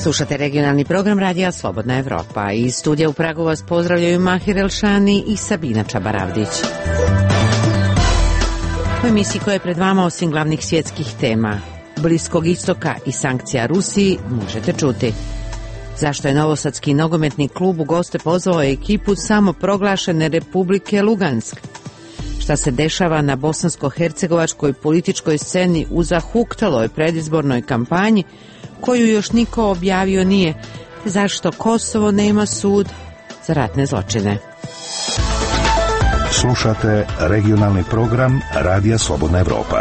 Slušate regionalni program Radija Slobodna Evropa. Iz studija u Pragu vas pozdravljaju Mahir Elšani i Sabina Čabaravdić. U emisiji koja je pred vama osim glavnih svjetskih tema Bliskog istoka i sankcija Rusiji možete čuti. Zašto je Novosadski nogometni klub u goste pozvao ekipu samoproglašene Republike Lugansk? Šta se dešava na bosansko-hercegovačkoj političkoj sceni u zahuktaloj predizbornoj kampanji koju još niko objavio nije? Zašto Kosovo nema sud za ratne zločine? Slušate regionalni program Radija Slobodna Evropa.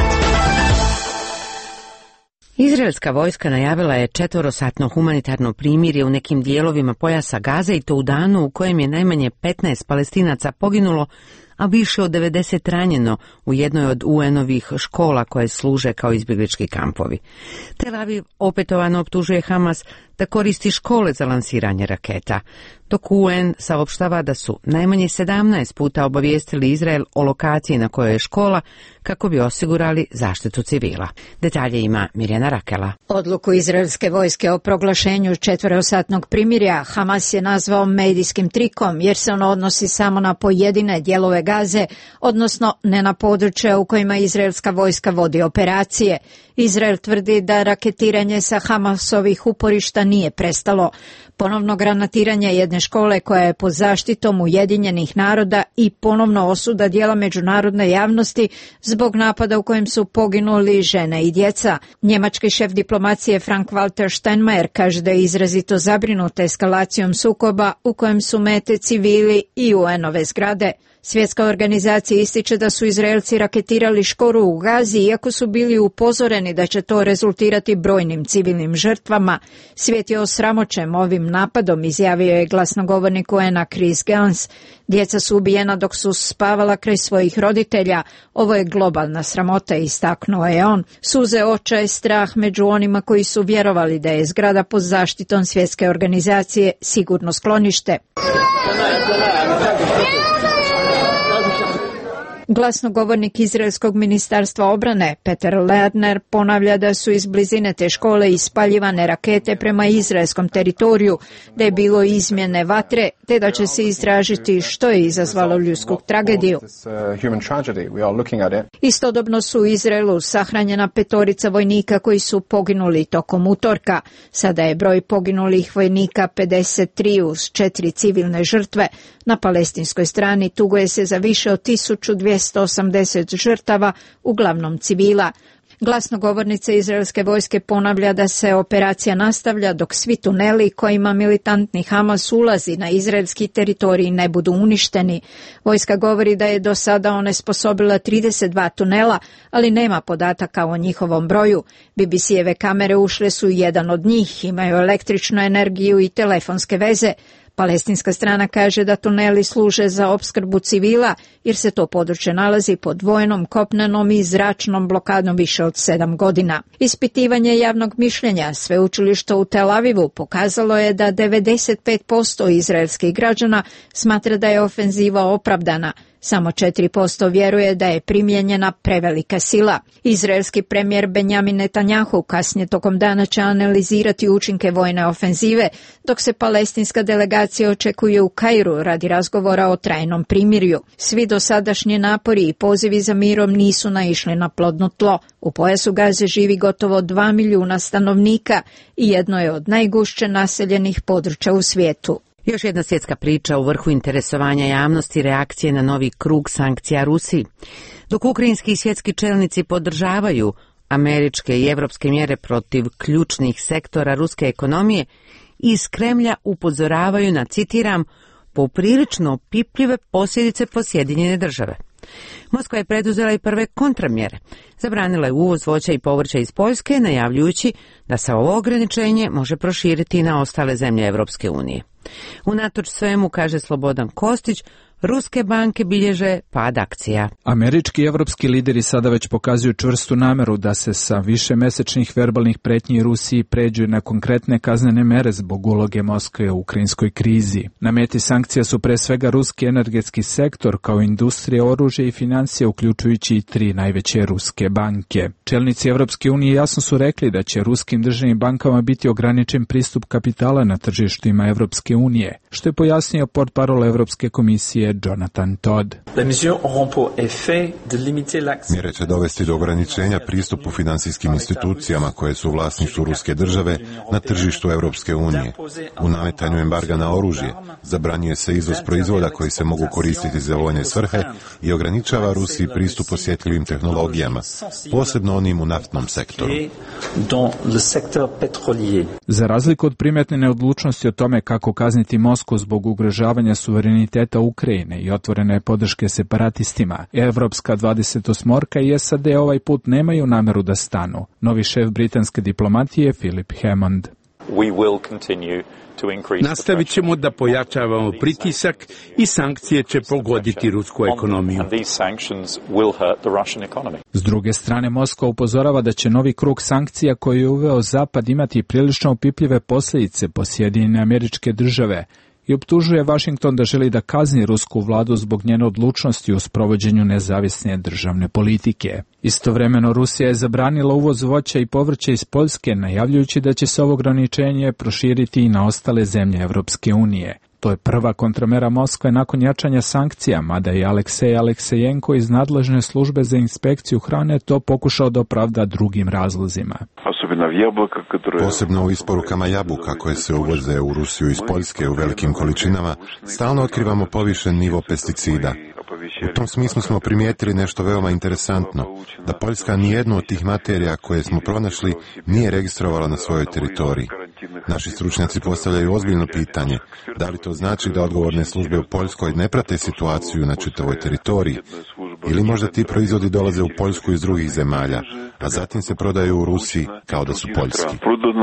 Izraelska vojska najavila je 4-satno humanitarno primirje u nekim dijelovima pojasa Gaze i to u danu u kojem je najmanje 15 Palestinaca poginulo, a više od 90 ranjeno u jednoj od UN-ovih škola koje služe kao izbjeglički kampovi. Tel Aviv opetovano optužuje Hamas da koristi škole za lansiranje raketa, dok UN saopštava da su najmanje 17 puta obavijestili Izrael o lokaciji na kojoj je škola kako bi osigurali zaštitu civila. Detalje ima Mirjana Rakela. Odluku izraelske vojske o proglašenju 4-satnog primirja Hamas je nazvao medijskim trikom jer se ono odnosi samo na pojedine dijelove Gaze, odnosno ne na područja u kojima izraelska vojska vodi operacije. Izrael tvrdi da raketiranje sa Hamasovih uporišta nije prestalo. Ponovno granatiranje jedne škole koja je pod zaštitom Ujedinjenih naroda i ponovno osuda dijela međunarodne javnosti zbog napada u kojem su poginuli žene i djeca. Njemački šef diplomacije Frank-Walter Steinmeier kaže da je izrazito zabrinut eskalacijom sukoba u kojem su mete civili i UN-ove zgrade. Svjetska organizacija ističe da su Izraelci raketirali školu u Gazi iako su bili upozoreni da će to rezultirati brojnim civilnim žrtvama. Svijet je osramoćen ovim napadom, izjavio je glasnogovornik UN-a Chris Gans. Djeca su ubijena dok su spavala kraj svojih roditelja. Ovo je globalna sramota, istaknuo je on. Suze očaja i strah među onima koji su vjerovali da je zgrada pod zaštitom Svjetske organizacije sigurno sklonište. Glasnogovornik Izraelskog ministarstva obrane Peter Lerner ponavlja da su iz blizine te škole ispaljivane rakete prema izraelskom teritoriju, da je bilo izmjene vatre, te da će se istražiti što je izazvalo ljudsku tragediju. Istodobno su u Izraelu sahranjena 5 vojnika koji su poginuli tokom utorka. Sada je broj poginulih vojnika 53 uz 4 civilne žrtve. Na palestinskoj strani tuguje se za više od 1280 žrtava, uglavnom civila. Glasnogovornica izraelske vojske ponavlja da se operacija nastavlja dok svi tuneli kojima militantni Hamas ulazi na izraelski teritorij ne budu uništeni. Vojska govori da je do sada onesposobila 32 tunela, ali nema podataka o njihovom broju. BBC-eve kamere ušle su u jedan od njih, imaju električnu energiju i telefonske veze. Palestinska strana kaže da tuneli služe za opskrbu civila jer se to područje nalazi pod vojnom, kopnenom i zračnom blokadom više od 7 godina. Ispitivanje javnog mišljenja sveučilišta u Tel Avivu pokazalo je da 95% izraelskih građana smatra da je ofenziva opravdana. Samo 4% vjeruje da je primijenjena prevelika sila. Izraelski premijer Benjamin Netanjahu kasnije tokom dana će analizirati učinke vojne ofenzive, dok se palestinska delegacija očekuje u Kairu radi razgovora o trajnom primirju. Svi dosadašnji napori i pozivi za mirom nisu naišli na plodno tlo. U pojasu Gaze živi gotovo 2 milijuna stanovnika i jedno je od najgušće naseljenih područja u svijetu. Još jedna svjetska priča u vrhu interesovanja javnosti reakcije na novi krug sankcija Rusiji. Dok ukrajinski i svjetski čelnici podržavaju američke i evropske mjere protiv ključnih sektora ruske ekonomije, iz Kremlja upozoravaju na, citiram, poprilično opipljive posljedice po Sjedinjene države. Moskva je preduzela i prve kontramjere. Zabranila je uvoz voća i povrća iz Poljske, najavljujući da se ovo ograničenje može proširiti i na ostale zemlje Evropske unije. Unatoč svemu, kaže Slobodan Kostić, ruske banke bilježe pad akcija. Američki i evropski lideri sada već pokazuju čvrstu nameru da se sa višemesečnih verbalnih pretnji Rusiji pređu na konkretne kaznene mere zbog uloge Moskve u ukrajinskoj krizi. Na meti sankcija su pre svega ruski energetski sektor kao industrija, oružje i financije, uključujući i 3 najveće ruske banke. Čelnici Evropske unije jasno su rekli da će ruskim državnim bankama biti ograničen pristup kapitala na tržištima Evropske unije, što je pojasnio portparol Evropske komisije Jonathan Todd. Mjere će dovesti do ograničenja pristupu finansijskim institucijama koje su u vlasništvu ruske države na tržištu Evropske unije. U nametanju embarga na oružje zabranjuje se izvoz proizvoda koji se mogu koristiti za vojne svrhe i ograničava Rusiji pristup osjetljivim tehnologijama, posebno onim u naftnom sektoru. Za razliku od primjetne neodlučnosti o tome kako kazniti Moskvu zbog ugrožavanja suvereniteta Ukrajine i otvorene podrške separatistima, Evropska 28 i SAD ovaj put nemaju nameru da stanu. Novi šef britanske diplomatije Philip Hammond. Nastavit ćemo da pojačavamo pritisak i sankcije će pogoditi rusku ekonomiju. S druge strane, Moskva upozorava da će novi krug sankcija koji je uveo Zapad imati prilično opipljive posljedice po Sjedinjene Američke Države i optužuje Washington da želi da kazni rusku vladu zbog njene odlučnosti u sprovođenju nezavisne državne politike. Istovremeno, Rusija je zabranila uvoz voća i povrća iz Poljske, najavljujući da će se ovo ograničenje proširiti i na ostale zemlje Evropske unije. To je prva kontramera Moskve nakon jačanja sankcija, mada je Aleksej Aleksejenko iz nadležne službe za inspekciju hrane to pokušao da opravda drugim razlozima. Posebno u isporukama jabuka koje se uvoze u Rusiju iz Poljske u velikim količinama, stalno otkrivamo povišen nivo pesticida. U tom smislu smo primijetili nešto veoma interesantno, da Poljska nijednu od tih materija koje smo pronašli nije registrovala na svojoj teritoriji. Naši stručnjaci postavljaju ozbiljno pitanje, da li to znači da odgovorne službe u Poljskoj ne prate situaciju na čitavoj teritoriji, ili možda ti proizvodi dolaze u Poljsku iz drugih zemalja, a zatim se prodaju u Rusiji kao da su poljski.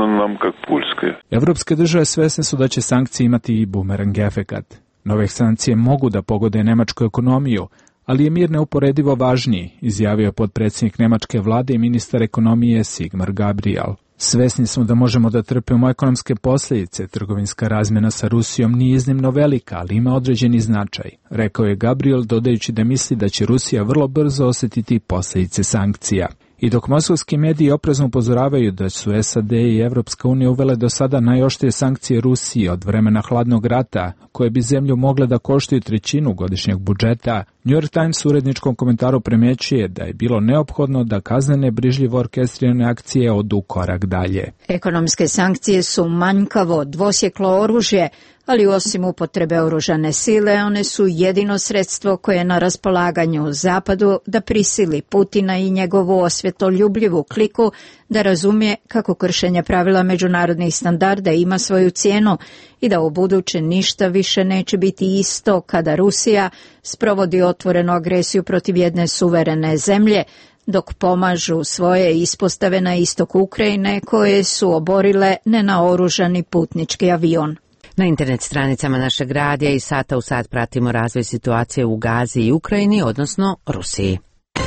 Evropske države svesne su da će sankcije imati i bumerang efekat. Nove sankcije mogu da pogode nemačku ekonomiju, ali je mir neuporedivo važniji, izjavio potpredsjednik nemačke vlade i ministar ekonomije Sigmar Gabriel. Svesni smo da možemo da trpimo ekonomske posljedice, trgovinska razmjena sa Rusijom nije iznimno velika, ali ima određeni značaj, rekao je Gabriel, dodajući da misli da će Rusija vrlo brzo osjetiti posljedice sankcija. I dok moskovski mediji oprezno upozoravaju da su SAD i Evropska unija uvele do sada najoštrije sankcije Rusiji od vremena hladnog rata, koje bi zemlju mogle da koštaju 1/3 godišnjeg budžeta, New York Times u uredničkom komentaru primjećuje da je bilo neophodno da kaznene brižljivo orkestrirane akcije odu korak dalje. Ekonomske sankcije su manjkavo, dvosjeklo oružje, ali osim upotrebe oružane sile, one su jedino sredstvo koje je na raspolaganju Zapadu da prisili Putina i njegovu osvjetoljubljivu kliku da razumije kako kršenje pravila međunarodnih standarda ima svoju cijenu i da u buduće ništa više neće biti isto kada Rusija sprovodi otvorenu agresiju protiv jedne suverene zemlje, dok pomažu svoje ispostave na istoku Ukrajine koje su oborile nenaoružani putnički avion. Na internet stranicama našeg radija i sata u sat pratimo razvoj situacije u Gazi i Ukrajini, odnosno Rusiji.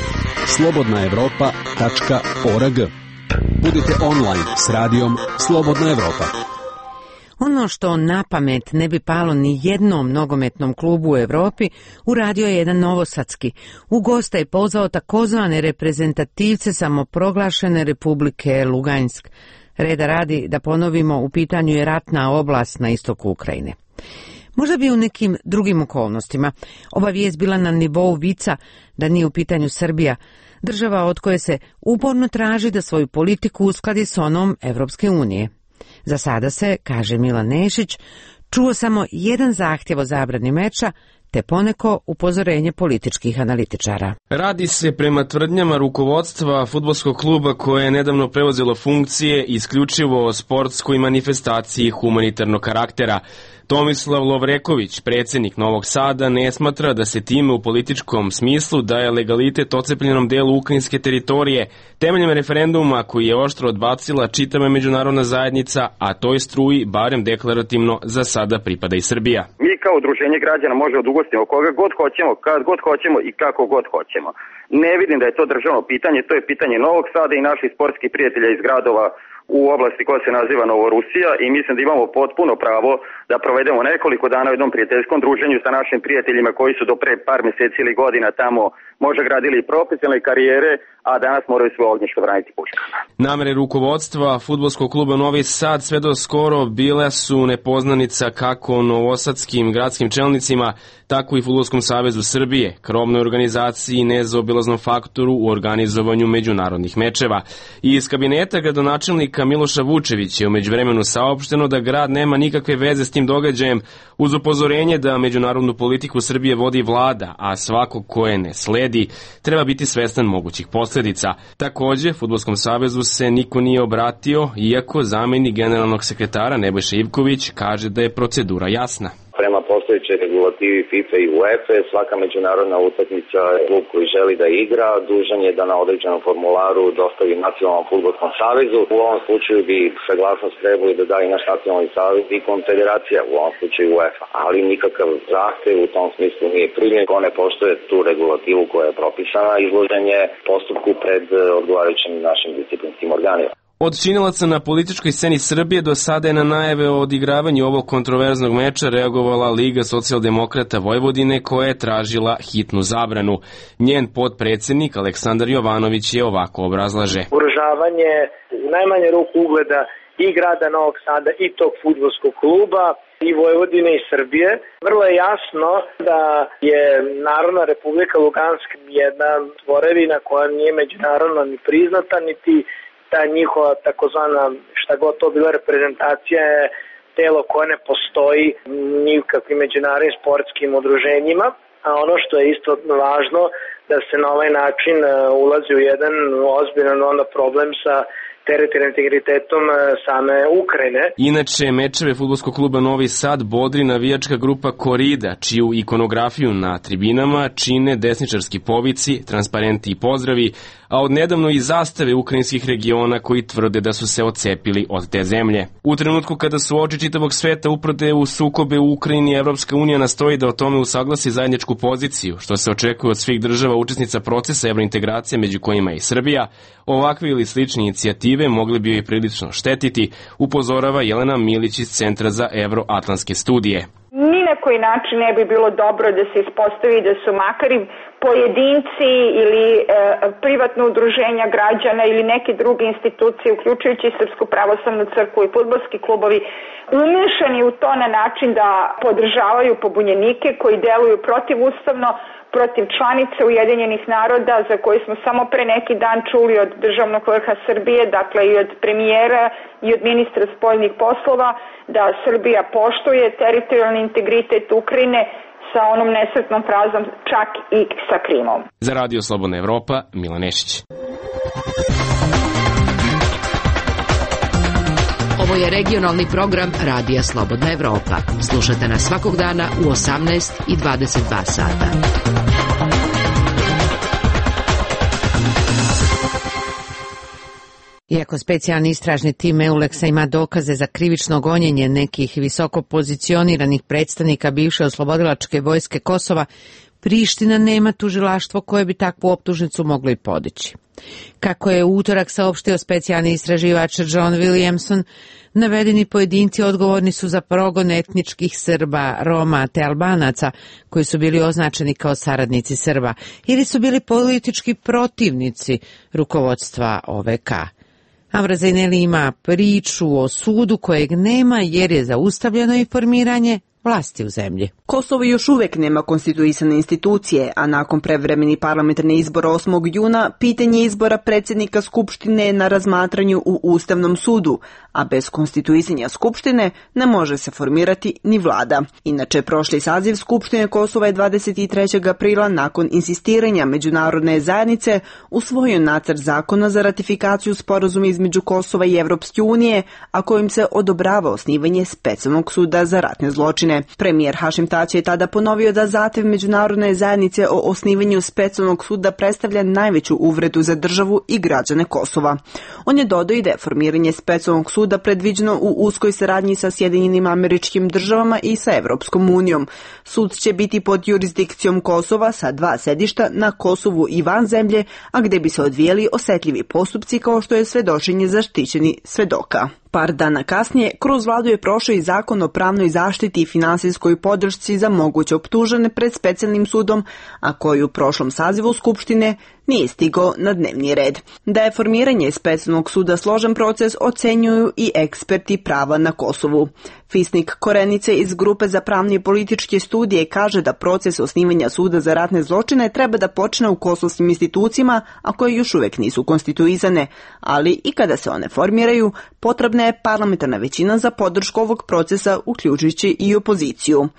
slobodnaevropa.org. Budite online s radijom Slobodna Evropa. Ono što na pamet ne bi palo ni jednom nogometnom klubu u Europi, uradio je jedan novosadski. U gosta je pozvao takozvane reprezentativce samoproglašene Republike Lugansk. Reda radi, da ponovimo, u pitanju je ratna oblast na istoku Ukrajine. Možda bi u nekim drugim okolnostima ova vijest bila na nivou vica da nije u pitanju Srbija, država od koje se uporno traži da svoju politiku uskladi s onom Evropske unije. Za sada se, kaže Milan Nešić, čuo samo jedan zahtjev o zabrani meča, te poneko upozorenje političkih analitičara. Radi se prema tvrdnjama rukovodstva fudbalskog kluba koje je nedavno preuzelo funkcije isključivo o sportskoj manifestaciji humanitarnog karaktera. Tomislav Lovreković, predsjednik Novog Sada, ne smatra da se time u političkom smislu daje legalitet ocepljenom delu ukrajinske teritorije temeljem referenduma koji je oštro odbacila čitava međunarodna zajednica, a toj struji, barem deklarativno, za sada pripada i Srbija. Mi mi kao udruženje građana možemo da ugostimo koga god hoćemo, kad god hoćemo i kako god hoćemo. Ne vidim da je to državno pitanje, to je pitanje Novog Sada i naših sportskih prijatelja iz gradova u oblasti koja se naziva Novorusija i mislim da imamo potpuno pravo da provedemo nekoliko dana u jednom prijateljskom druženju sa našim prijateljima koji su do pre par meseci ili godina tamo možda gradili profesionalne karijere, a danas moraju svoje ognjište braniti puškama. Namere rukovodstva fudbalskog kluba Novi Sad sve do skoro bile su nepoznanica kako novosadskim gradskim čelnicima, tako i Fudbalskom savezu Srbije, krovnoj organizaciji i nezaobilaznom faktoru u organizovanju međunarodnih mečeva. I iz kabineta gradonačelnika Miloša Vučevića je u međuvremenu saopšteno da grad nema nikakve veze s tim događajem, uz upozorenje da međunarodnu politiku Srbije vodi vlada, a svako ko je ne sledi treba biti svestan mogućih posledica. Takođe, Fudbalskom savezu se niko nije obratio, iako zamenik generalnog sekretara Nebojša Ivković kaže da je procedura jasna. Prema postojećoj regulativi FIFA i UEFA, svaka međunarodna utakmica klub koji želi da igra dužan je da na određenom formularu dostavi Nacionalnom fudbalskom savezu. U ovom slučaju bi saglasnost trebali da da i naš Nacionalni savez i konfederacija, u ovom slučaju UEFA. Ali nikakav zahtev u tom smislu nije primljen. Ko ne poštuje tu regulativu koja je propisana, izložen je postupku pred odgovarajućim našim disciplinskim organima. Od činilaca na političkoj sceni Srbije do sada je na najave o odigravanju ovog kontroverznog meča reagovala Liga socijaldemokrata Vojvodine koja je tražila hitnu zabranu. Njen potpredsednik Aleksandar Jovanović je ovako obrazlaže. Ugrožavanje u najmanje ruku ugleda i grada Novog Sada i tog fudbalskog kluba i Vojvodine i Srbije. Vrlo je jasno da je Narodna republika Lugansk jedna tvorevina koja nije međunarodno ni priznata, niti ta njihova takozvana šta god to bila reprezentacija je telo koje ne postoji nikakvim međunarodnim sportskim udruženjima, a ono što je isto važno da se na ovaj način ulazi u jedan ozbiljan onda problem sa teritorijalnim integritetom same Ukrajine. Inače, mečeve fudbalskog kluba Novi Sad bodri navijačka grupa Korida, čiju ikonografiju na tribinama čine desničarski povici, transparenti i pozdravi, a odnedavno i zastave ukrajinskih regiona koji tvrde da su se odcepili od te zemlje. U trenutku kada su oči čitavog sveta uprte u sukobe u Ukrajini, Evropska unija nastoji da o tome usaglasi zajedničku poziciju, što se očekuje od svih država učesnica procesa evrointegracije, među kojima je i Srbija. Ovakve ili slične inicijative mogli bi joj prilično štetiti, upozorava Jelena Milić iz Centra za evroatlantske studije. Ni na koji način ne bi bilo dobro da se ispostavi da su makar i pojedinci ili privatno udruženja građana ili neke druge institucije, uključujući Srpsku pravoslavnu crkvu i fudbalski klubovi, umešani u to na način da podržavaju pobunjenike koji deluju protivustavno, protiv članice Ujedinjenih naroda za koje smo samo pre neki dan čuli od državnog vrha Srbije, dakle i od premijera i od ministra spoljnih poslova, da Srbija poštuje teritorijalni integritet Ukrajine sa onom nesretnom frazom čak i sa Krimom. Za Radio Slobodna Evropa, Milan Nešić. Ovo je regionalni program Radija Slobodna Evropa. Slušate nas svakog dana u 18 i 22 sata. Iako specijalni istražni tim EULEX-a ima dokaze za krivično gonjenje nekih visoko pozicioniranih predstavnika bivše oslobodilačke vojske Kosova, Priština nema tužilaštvo koje bi takvu optužnicu moglo i podići. Kako je u utorak saopštio specijalni istraživač John Williamson, navedeni pojedinci odgovorni su za progon etničkih Srba, Roma te Albanaca koji su bili označeni kao saradnici Srba ili su bili politički protivnici rukovodstva OVK. Amra Zaineli ima priču o sudu kojeg nema jer je zaustavljeno i formiranje vlasti u zemlji. Kosovo još uvek nema konstituisane institucije, a nakon prevremenih parlamentarnih izbora 8. juna, pitanje izbora predsjednika Skupštine je na razmatranju u Ustavnom sudu, a bez konstituisanja Skupštine ne može se formirati ni vlada. Inače, prošli saziv Skupštine Kosova je 23. aprila nakon insistiranja međunarodne zajednice usvojio nacrt zakona za ratifikaciju sporazuma između Kosova i Evropske unije, a kojim se odobrava osnivanje specijalnog suda za ratne zločine. Premijer Hašim Tači je tada ponovio da zahtev međunarodne zajednice o osnivanju specijalnog suda predstavlja najveću uvredu za državu i građane Kosova. On je dodao i da je formiranje specijalnog suda suda predviđeno u uskoj saradnji sa Sjedinjenim Američkim Državama i sa Evropskom unijom. Sud će biti pod jurisdikcijom Kosova sa 2 sedišta na Kosovu i van zemlje, a gde bi se odvijali osetljivi postupci kao što je svedočenje zaštićeni svedoka. Par dana kasnije, kroz vladu je prošao i zakon o pravnoj zaštiti i finansijskoj podršci za moguće optužene pred specijalnim sudom, a koji u prošlom sazivu Skupštine nije stigao na dnevni red. Da je formiranje specijalnog suda složen proces ocenjuju i eksperti prava na Kosovu. Fisnik Korenice iz Grupe za pravne i političke studije kaže da proces osnivanja suda za ratne zločine treba da počne u kosovskim institucijama, a koje još uvek nisu konstituisane, ali i kada se one formiraju, potrebna je parlamentarna većina za podršku ovog procesa, uključujući i opoziciju.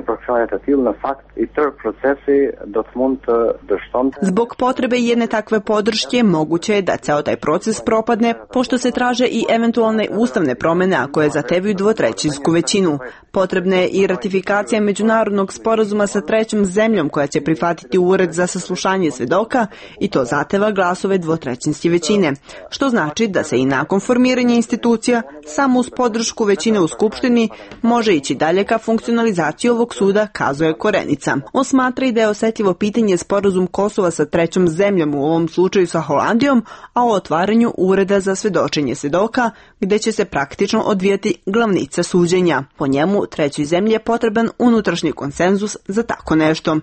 Zbog potrebe jedne takve podrške moguće je da ceo taj proces propadne, pošto se traže i eventualne ustavne promene, a koje zahtevaju dvotrećinsku većinu. Potrebna je i ratifikacija međunarodnog sporazuma sa trećom zemljom koja će prihvatiti ured za saslušanje svedoka i to zahteva glasove dvotrećinske većine, što znači da se i nakon formiranja institucija samo uz podršku većine u Skupštini može ići dalje ka funkcionalizaciji ovog suda, kazuje Korenica. On smatra i da je osetljivo pitanje sporazum Kosova sa trećom zemljom, u ovom slučaju sa Holandijom, a o otvaranju ureda za svedočenje svedoka, gde će se praktično odvijati glavnica suđenja. Po njemu, trećoj zemlji je potreban unutrašnji konsenzus za tako nešto.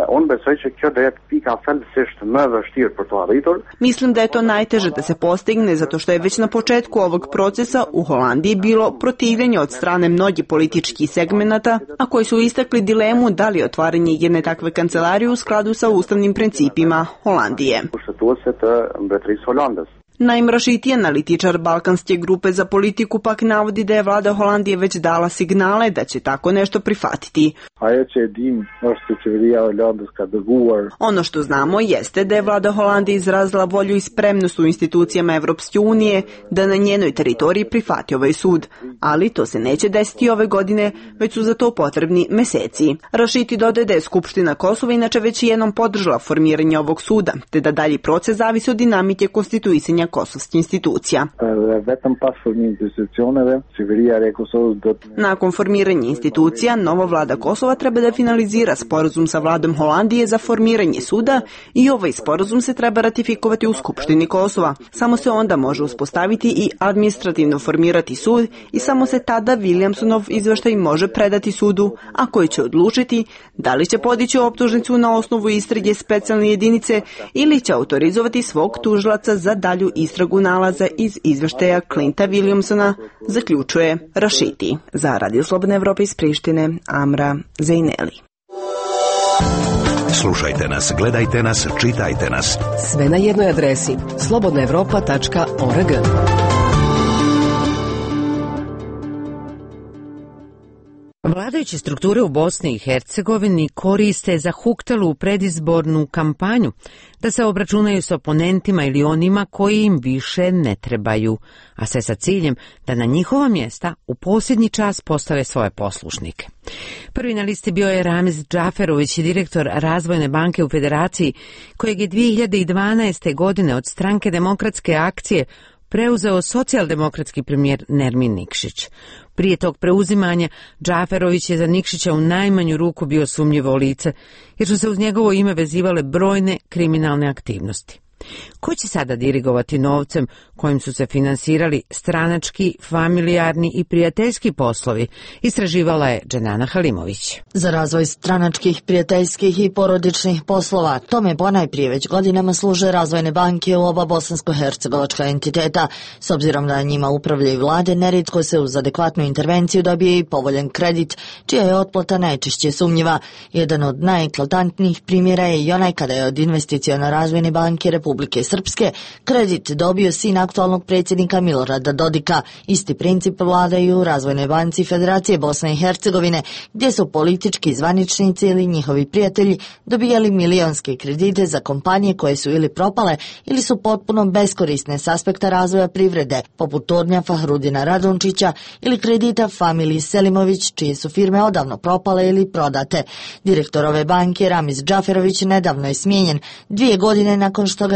Mislim da je to najteže da se postigne zato što je već na početku ovog procesa u Holandiji bilo protivljenje od strane mnogih političkih segmenata, a koji su istakli dilemu da li je otvaranje jedne takve kancelarije u skladu sa ustavnim principima Holandije. Najmrašitiji analitičar Balkanske grupe za politiku pak navodi da je vlada Holandije već dala signale da će tako nešto prihvatiti. Ono što znamo jeste da je vlada Holandije izrazila volju i spremnost u institucijama Evropske unije da na njenoj teritoriji prihvati ovaj sud, ali to se neće desiti ove godine, već su za to potrebni meseci. Rašiti dodaje da je Skupština Kosova inače već jednom podržala formiranje ovog suda, te da dalji proces zavisi od dinamike konstituisanja kosovskih institucija. Nakon formiranja institucija, nova vlada Kosova treba da finalizira sporazum sa vladom Holandije za formiranje suda i ovaj sporazum se treba ratifikovati u Skupštini Kosova. Samo se onda može uspostaviti i administrativno formirati sud i samo se tada Williamsonov izveštaj može predati sudu, a koji će odlučiti da li će podići optužnicu na osnovu istrage specijalne jedinice ili će autorizovati svog tužilaca za dalju istragu nalaza iz izveštaja Clinta Williamsona, zaključuje Rašiti. Za Radio Slobodna Evropa iz Prištine, Amra Zejneli. Slušajte nas, gledajte nas, čitajte nas. Sve na jednoj adresi slobodnaevropa.org. Vladajuće strukture u Bosni i Hercegovini koriste zahuktalu predizbornu kampanju da se obračunaju s oponentima ili onima koji im više ne trebaju, a sve sa ciljem da na njihova mjesta u posljednji čas postave svoje poslušnike. Prvi na listi bio je Ramiz Džaferović, direktor Razvojne banke u Federaciji, kojeg je 2012. godine od Stranke demokratske akcije preuzeo socijaldemokratski premijer Nermin Nikšić. Prije tog preuzimanja Džaferović je za Nikšića u najmanju ruku bio sumnjivo lice, jer su se uz njegovo ime vezivale brojne kriminalne aktivnosti. Ko će sada dirigovati novcem kojim su se finansirali stranački, familijarni i prijateljski poslovi, istraživala je Dženana Halimović. Za razvoj stranačkih, prijateljskih i porodičnih poslova tome ponajprije već godinama služe razvojne banke u oba bosansko-hercegovačka entiteta. S obzirom da njima upravljaju vlade, nerijetko se uz adekvatnu intervenciju dobije i povoljan kredit, čija je otplata najčešće sumnjiva. Jedan od najeklatantnijih primjera je i onaj kada je od investicione razvojne banke Republike Srpske kredit dobio sin aktualnog predsjednika Milorada Dodika. Isti princip vladaju u Razvojnoj banci Federacije Bosne i Hercegovine, gdje su politički zvaničnici ili njihovi prijatelji dobijali milionske kredite za kompanije koje su ili propale ili su potpuno beskorisne s aspekta razvoja privrede, poput Tornja Fahrudina Radončića ili kredita familiji Selimović, čije su firme odavno propale ili prodate. Direktor ove banke Ramiz Džaferović nedavno je smijenjen 2 godine nakon što ga je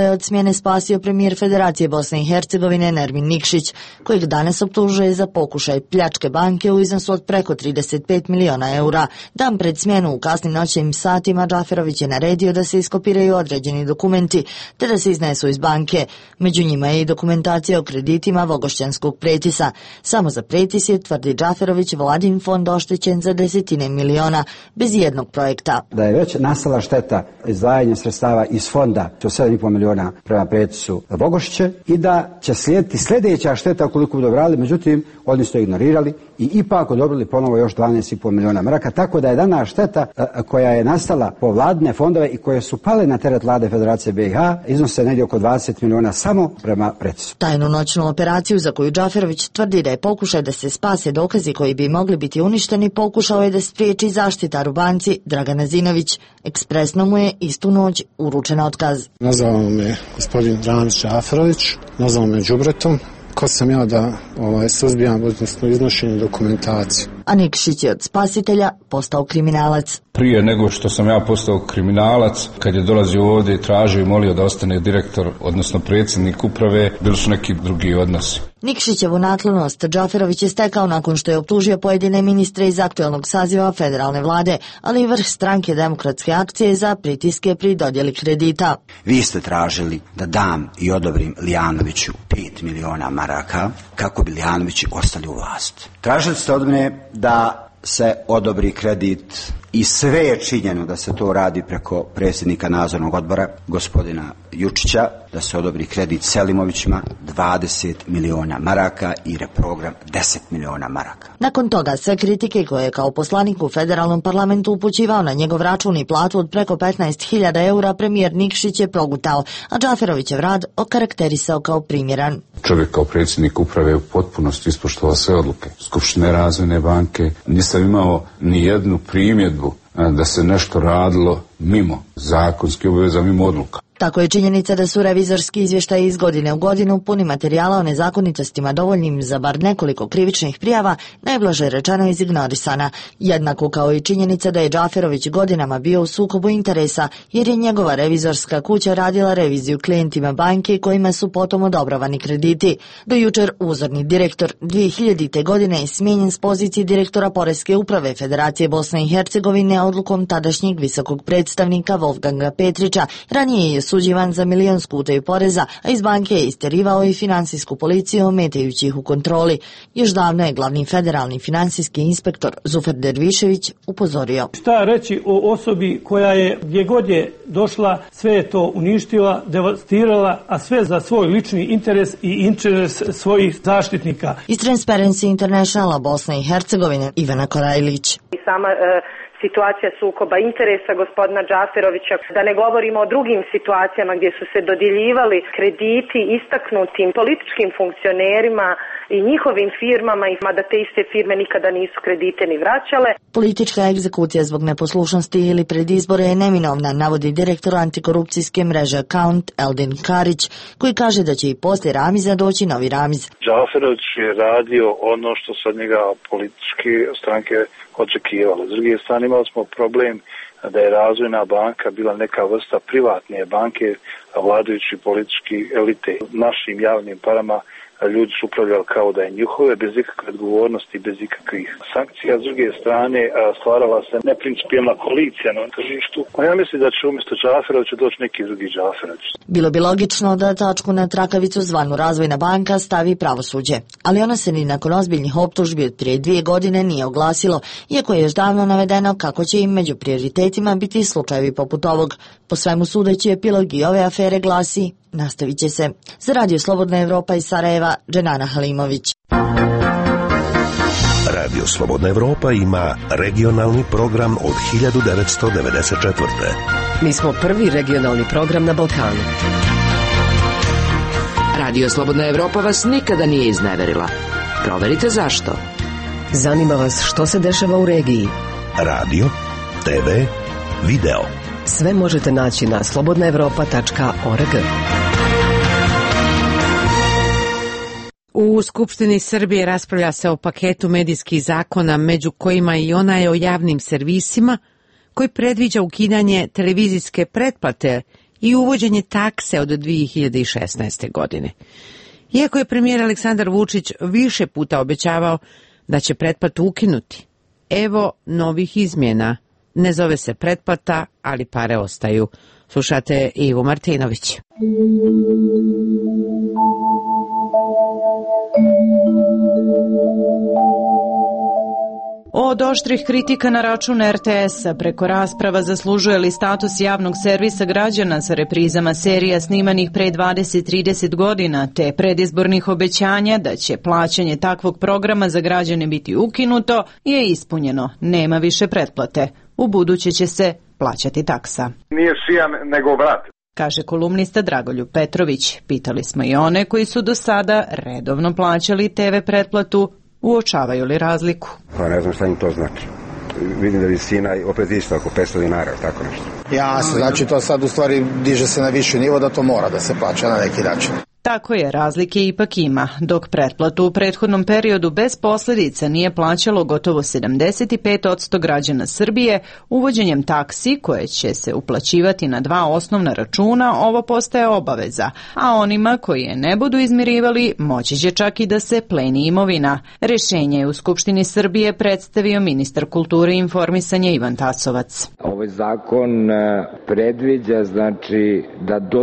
je od smjene spasio premijer Federacije Bosne i Hercegovine Nermin Nikšić, kojeg danas optužuje za pokušaj pljačke banke u iznosu od preko 35 miliona eura. Dan pred smjenu u kasnim noćnim satima Džaferović je naredio da se iskopiraju određeni dokumenti te da se iznesu iz banke. Među njima je i dokumentacija o kreditima Vogošćanskog pretisa. Samo za pretis je, tvrdi Džaferović, vladin fond oštećen za desetine miliona, bez jednog projekta. Da je već nastala šteta izdvajanja sredstava iz fonda to 7,5 miliona prema pretisu Vogošće i da će slijediti sljedeća šteta koliko bi odobrali, međutim oni su to ignorirali i ipak odobrili ponovo još 12,5 miliona maraka, tako da je dana šteta koja je nastala po vladine fondove i koje su pale na teret vlade Federacije BiH iznose negdje oko 20 miliona samo prema pretisu. Tajnu noćnu operaciju za koju Džaferović tvrdi da je pokušaj da se spase dokazi koji bi mogli biti uništeni, pokušao je da spriječi zaštitar u banci Dragan Azinović. Ekspresno mu je istu noć uručen otkaz. Nazvao me gospodin Dranić Džaferović, nazvao me đubretom. Ko sam ja da suzbijam, odnosno iznošenje dokumentacije. A Nikšić je od spasitelja postao kriminalac. Prije nego što sam ja postao kriminalac, kad je dolazio ovdje i tražio i molio da ostane direktor, odnosno predsjednik uprave, bili su neki drugi odnosi. Nikšićevu naklonost Džaferović je stekao nakon što je optužio pojedine ministre iz aktualnog saziva federalne vlade, ali i vrh stranke Demokratske akcije za pritiske pri dodjeli kredita. Vi ste tražili da dam i odobrim Lijanoviću 5 miliona maraka kako bi Lijanovići ostali u vlasti. Tražili ste od mene da se odobri kredit i sve je činjeno da se to radi preko predsjednika nadzornog odbora gospodina Jučića, da se odobri kredit Selimovićima 20 miliona maraka i reprogram 10 miliona maraka. Nakon toga sve kritike koje je kao poslanik u federalnom parlamentu upućivao na njegov račun i platu od preko 15.000 eura premijer Nikšić je progutao, a Džaferovićev rad okarakterisao kao primjeran. Čovjek kao predsjednik uprave u potpunosti ispoštovao sve odluke Skupštine Razvojne banke. Nisam imao ni jednu primjedbu da se nešto radilo mimo zakonskih obaveza, mimo odluka. Tako je činjenica da su revizorski izvještaji iz godine u godinu puni materijala o nezakonitostima dovoljnim za bar nekoliko krivičnih prijava, najblaže rečeno izignorisana. Jednako kao i činjenica da je Džaferović godinama bio u sukobu interesa, jer je njegova revizorska kuća radila reviziju klijentima banke kojima su potom odobravani krediti. Do jučer uzorni direktor 2000. godine je smijenjen s pozicije direktora Poreske uprave Federacije Bosne i Hercegovine odlukom tadašnjeg visokog predstavnika Wolfganga Petrića. Ranije je osuđivan za milionsku utaju poreza, a iz banke je isterivao i finansijsku policiju ometajući ih u kontroli. Još davno je glavni federalni finansijski inspektor Zufer Dervišević upozorio. Šta reći o osobi koja je gdje god je došla, sve je to uništila, devastirala, a sve za svoj lični interes i interes svojih zaštitnika. Iz Transparency Internationala Bosne i Hercegovine Ivana Korajlić. Sama situacija sukoba interesa gospodina Džaferovića, da ne govorimo o drugim situacijama gdje su se dodjeljivali krediti istaknutim političkim funkcionerima i njihovim firmama, i mada te iste firme nikada nisu kredite ni vraćale. Politička egzekucija zbog neposlušnosti ili pred izbore je neminovna, navodi direktor antikorupcijske mreže Account Eldin Karić, koji kaže da će i poslije Ramiza doći novi Ramiz. Džaferović je radio ono što se od njega političke stranke očekivalo. S druge strane imali smo problem da je Razvojna banka bila neka vrsta privatne banke, a vladajući politički elite. Našim javnim parama ljudi su upravljali kao da je njihove, bez ikakve odgovornosti, bez ikakvih sankcija. S druge strane, stvarala se neprincipijelna koalicija na tržištu. Ja mislim da će umjesto Džaferovića doći neki drugi Džaferović. Bilo bi logično da tačku na trakavicu zvanu Razvojna banka stavi pravosuđe, ali ona se ni nakon ozbiljnih optužbi od prije 2 godine nije oglasilo, iako je još davno navedeno kako će im među prioritetima biti slučajevi poput ovog. Po svemu sudeći epilog i ove afere glasi: nastavit će se. Za Radio Slobodna Evropa iz Sarajeva, Dženana Halimović. Radio Slobodna Evropa ima regionalni program od 1994. Mi smo prvi regionalni program na Balkanu. Radio Slobodna Evropa vas nikada nije izneverila. Proverite zašto. Zanima vas što se dešava u regiji. Radio, TV, video. Sve možete naći na slobodnaevropa.org. U Skupštini Srbije raspravlja se o paketu medijskih zakona, među kojima i onaj o javnim servisima, koji predviđa ukidanje televizijske pretplate i uvođenje takse od 2016. godine. Iako je premijer Aleksandar Vučić više puta obećavao da će pretplatu ukinuti, evo novih izmjena. Ne zove se pretplata, ali pare ostaju. Slušate Ivu Martinović. Od oštrih kritika na račun RTS-a preko rasprava zaslužuje li status javnog servisa građana sa reprizama serija snimanih pre 20-30 godina, te predizbornih obećanja da će plaćanje takvog programa za građane biti ukinuto, je ispunjeno. Nema više pretplate. U buduće će se plaćati taksa. Nije šija nego vrat, kaže kolumnista Dragoljub Petrović. Pitali smo i one koji su do sada redovno plaćali TV pretplatu, uočavaju li razliku. Pa ne znam šta im to znači. Vidim da visina opet isto oko 500 dinara, tako nešto. Jasno, znači to sad u stvari diže se na viši nivo da to mora da se plaća na neki način. Tako je, razlike ipak ima. Dok pretplatu u prethodnom periodu bez posljedica nije plaćalo gotovo 75% građana Srbije, uvođenjem taksi koje će se uplaćivati na 2 osnovna računa, ovo postaje obaveza, a onima koji je ne budu izmirivali moći će čak i da se pleni imovina. Rješenje je u Skupštini Srbije predstavio ministar kulture i informisanja Ivan Tasovac. Ovaj zakon predviđa znači da do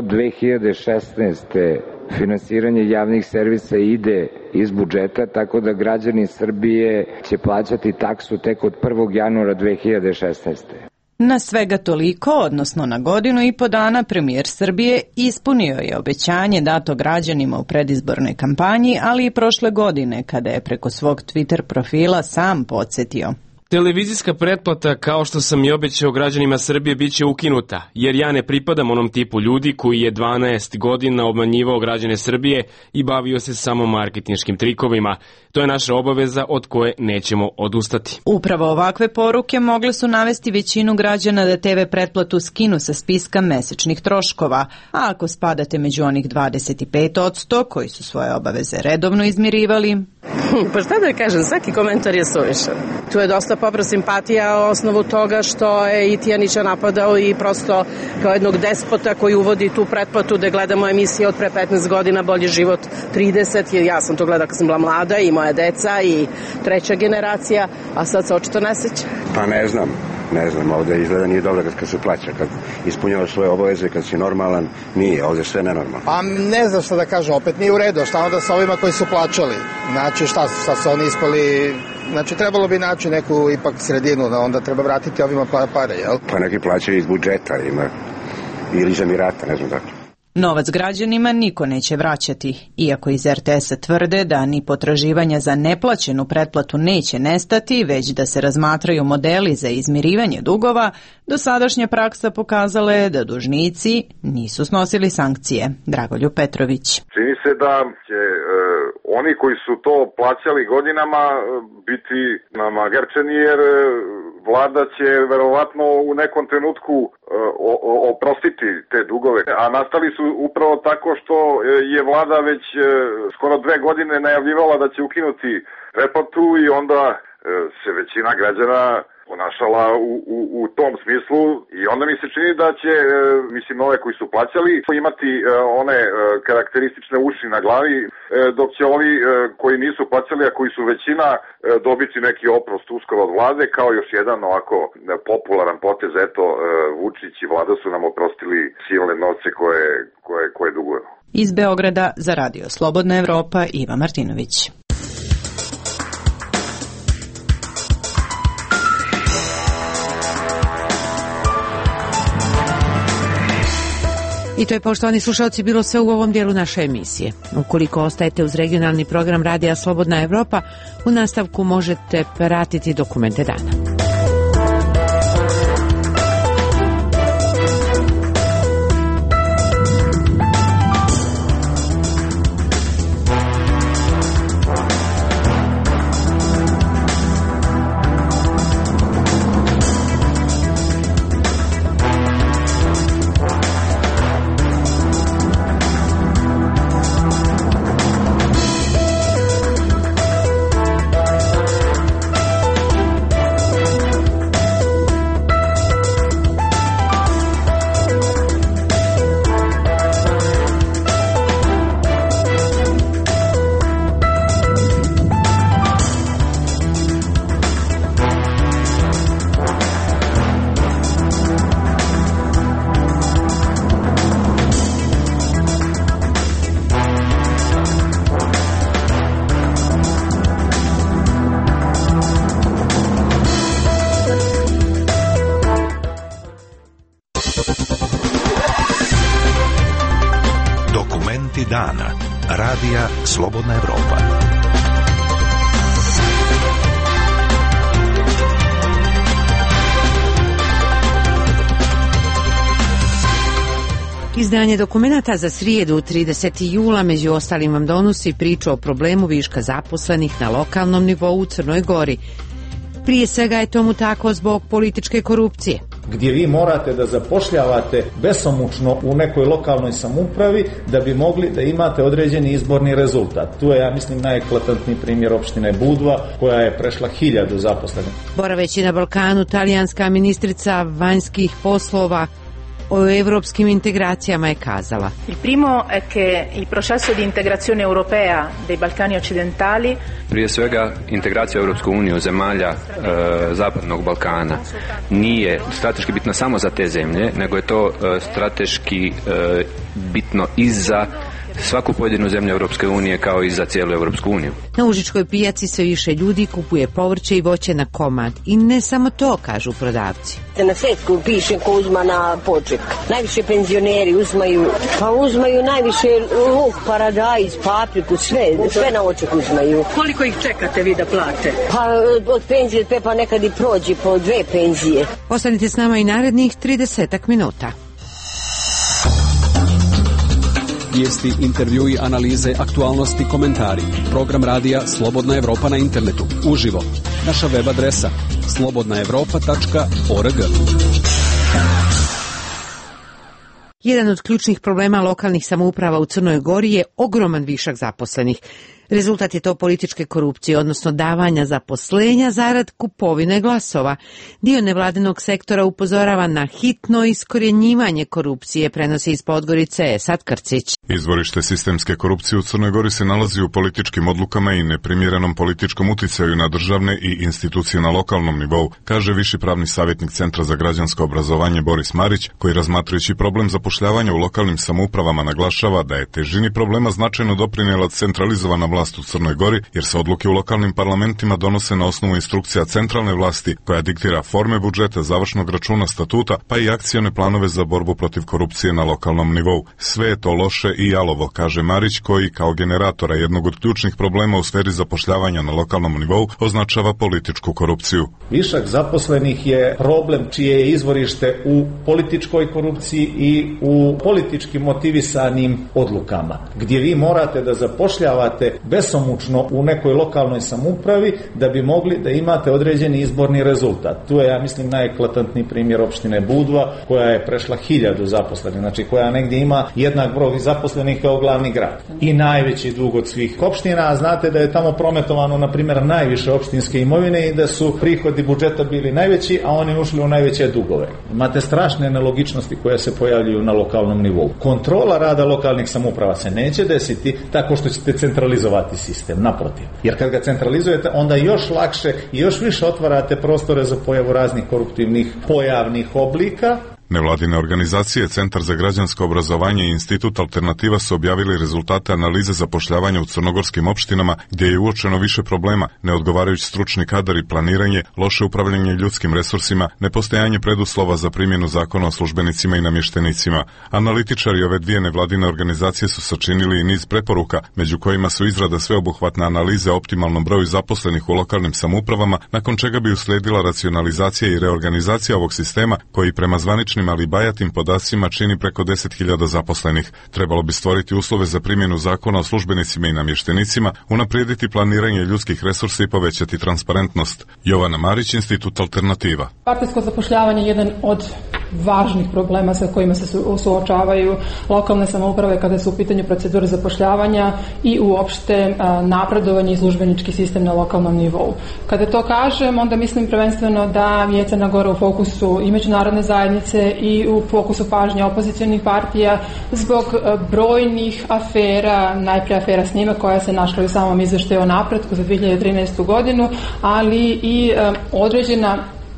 2016. finansiranje javnih servisa ide iz budžeta, tako da građani Srbije će plaćati taksu tek od 1. januara 2016. Na svega toliko, odnosno na godinu i po dana, premijer Srbije ispunio je obećanje dato građanima u predizbornoj kampanji, ali i prošle godine, kada je preko svog Twitter profila sam podsjetio. Televizijska pretplata, kao što sam i obećao građanima Srbije, bit će ukinuta, jer ja ne pripadam onom tipu ljudi koji je 12 godina obmanjivao građane Srbije i bavio se samo marketinškim trikovima. To je naša obaveza od koje nećemo odustati. Upravo ovakve poruke mogle su navesti većinu građana da TV pretplatu skinu sa spiska mesečnih troškova, a ako spadate među onih 25% koji su svoje obaveze redovno izmirivali... Pa šta da kažem, svaki komentar je suvišan. Tu je dosta popra simpatija o osnovu toga što je i Tijanića napadao i prosto kao jednog despota koji uvodi tu pretplatu da gledamo emisije od pre 15 godina, Bolji život 30, jer ja sam to gledala kad sam bila mlada i moja deca i treća generacija, a sad se očito ne seća. Pa ne znam, ovdje izgleda nije dobro kad se plaća, kad ispunjava svoje obaveze, kad si normalan, nije, ovdje sve nenormalno. Pa ne znam šta da kažem, opet nije u redu, šta onda sa ovima koji su plaćali? Znači šta su oni ispali, znači trebalo bi naći neku ipak sredinu, da onda treba vratiti ovima pare, jel? Pa neki plaćaju iz budžeta, ima, ili iz Emirata, ne znam tako. Novac građanima niko neće vraćati, iako iz RTS-a tvrde da ni potraživanja za neplaćenu pretplatu neće nestati, već da se razmatraju modeli za izmirivanje dugova. Dosadašnja praksa pokazala je da dužnici nisu snosili sankcije. Dragoljub Petrović. Čini se da će oni koji su to plaćali godinama biti namagarčeni, jer vlada će verovatno u nekom trenutku oprostiti te dugove, a nastali su upravo tako što je vlada već skoro 2 godine najavljivala da će ukinuti pretplatu i onda se većina građana ponašala u tom smislu i onda mi se čini da će, mislim, ove koji su plaćali imati one karakteristične uši na glavi, dok će ovi koji nisu plaćali, a koji su većina, dobiti neki oprost uskoro od vlade, kao još jedan ovako popularan potez. Eto, Vučić i vlada su nam oprostili silne novce koje dugujemo. Iz Beograda za Radio Slobodna Evropa, Iva Martinović. I to je, poštovani slušalci, bilo sve u ovom dijelu naše emisije. Ukoliko ostajete uz regionalni program Radija Slobodna Evropa, u nastavku možete pratiti dokumente dana. Vesti dana. Radija Slobodna Evropa. Izdanje dokumenata za srijedu 30. jula među ostalim vam donosi priču o problemu viška zaposlenih na lokalnom nivou u Crnoj Gori. Prije svega je tomu tako zbog političke korupcije. Gdje vi morate da zapošljavate besomučno u nekoj lokalnoj samoupravi da bi mogli da imate određeni izborni rezultat. Tu je, ja mislim, najeklatantniji primjer opštine Budva, koja je prešla 1000 zaposlenih. Boraveći na Balkanu, talijanska ministrica vanjskih poslova o europskim integracijama je kazala: Il primo è che il processo di integrazione europea dei Balcani occidentali, prije svega integracija u Europsku uniju zemalja Zapadnog Balkana nije strateški bitna samo za te zemlje, nego je to strateški bitno i za svaku pojedinu zemlju Europske unije kao i za cijelu Europsku uniju. Na Užičkoj pijaci sve više ljudi kupuje povrće i voće na komad. I ne samo to, kažu prodavci. Na svetku piše ko uzma na poček. Najviše penzioneri uzmaju najviše luk, paradajz, papriku, sve na oček uzmaju. Koliko ih čekate vi da plate? Pa od penzije pa nekad i prođe po 2 penzije. Ostanite s nama i narednih 30 minuta. Vijesti, intervjui, analize, aktualnosti, komentari. Program radija Slobodna Evropa na internetu. Uživo. Naša web adresa slobodnaevropa.org. Jedan od ključnih problema lokalnih samouprava u Crnoj Gori je ogroman višak zaposlenih. Rezultat je to političke korupcije, odnosno davanja zaposlenja zarad kupovine glasova. Dio nevladinog sektora upozorava na hitno iskorjenjivanje korupcije, prenosi iz Podgorice Esad Krcić. Izvorište sistemske korupcije u Crnoj Gori se nalazi u političkim odlukama i neprimjerenom političkom uticaju na državne i institucije na lokalnom nivou, kaže viši pravni savjetnik Centra za građansko obrazovanje Boris Marić, koji razmatrajući problem zapošljavanja u lokalnim samoupravama naglašava da je težini problema značajno doprinijela centralizovana vlast u Crnoj Gori, jer se odluke u lokalnim parlamentima donose na osnovu instrukcija centralne vlasti koja diktira forme budžeta, završnog računa, statuta, pa i akcione planove za borbu protiv korupcije na lokalnom nivou. Sve je to loše i jalovo, kaže Marić, koji kao generatora jednog od ključnih problema u sferi zapošljavanja na lokalnom nivou označava političku korupciju. Višak zaposlenih je problem čije je izvorište u političkoj korupciji i u politički motivisanim odlukama, gdje vi morate da zapošljavate besomučno u nekoj lokalnoj samoupravi da bi mogli da imate određeni izborni rezultat. Tu je, ja mislim, najeklatantniji primjer opštine Budva, koja je prešla 1000 zaposlenih, znači koja negdje ima jednak broj zaposlenih kao glavni grad. I najveći dug od svih opština, a znate da je tamo prometovano, na primjer, najviše opštinske imovine i da su prihodi budžeta bili najveći, a oni ušli u najveće dugove. Imate strašne nelogičnosti koje se pojavljuju na lokalnom nivou. Kontrola rada lokalnih samouprava se neće desiti tako što ćete centralizovati sistem, naprotiv. Jer kad ga centralizujete, onda još lakše i još više otvarate prostore za pojavu raznih koruptivnih pojavnih oblika. Nevladine organizacije, Centar za građansko obrazovanje i Institut Alternativa su objavili rezultate analize zapošljavanja u crnogorskim opštinama, gdje je uočeno više problema, neodgovarajući stručni kadar i planiranje, loše upravljanje ljudskim resursima, nepostojanje preduslova za primjenu zakona o službenicima i namještenicima. Analitičari ove dvije nevladine organizacije su sačinili i niz preporuka, među kojima su izrada sveobuhvatne analize o optimalnom broju zaposlenih u lokalnim samoupravama, nakon čega bi uslijedila racionalizacija i reorganizacija ovog sistema, koji prema zvaničnim ali bajatim podacima čini preko 10.000 zaposlenih. Trebalo bi stvoriti uslove za primjenu zakona o službenicima i namještenicima, unaprijediti planiranje ljudskih resursa i povećati transparentnost. Jovana Marić, Institut Alternativa. Partijsko zapošljavanje je jedan od važnih problema sa kojima se suočavaju lokalne samouprave kada su u pitanju procedure zapošljavanja i uopšte napredovanje i službenički sistem na lokalnom nivou. Kada to kažem, onda mislim prvenstveno da je Crna Gora u fokusu i međunarodne zajednice i u fokusu pažnje opozicionih partija zbog brojnih afera, najprije afera Snimak koja se našla u samom izveštaju o napretku za 2013. godinu, ali i određena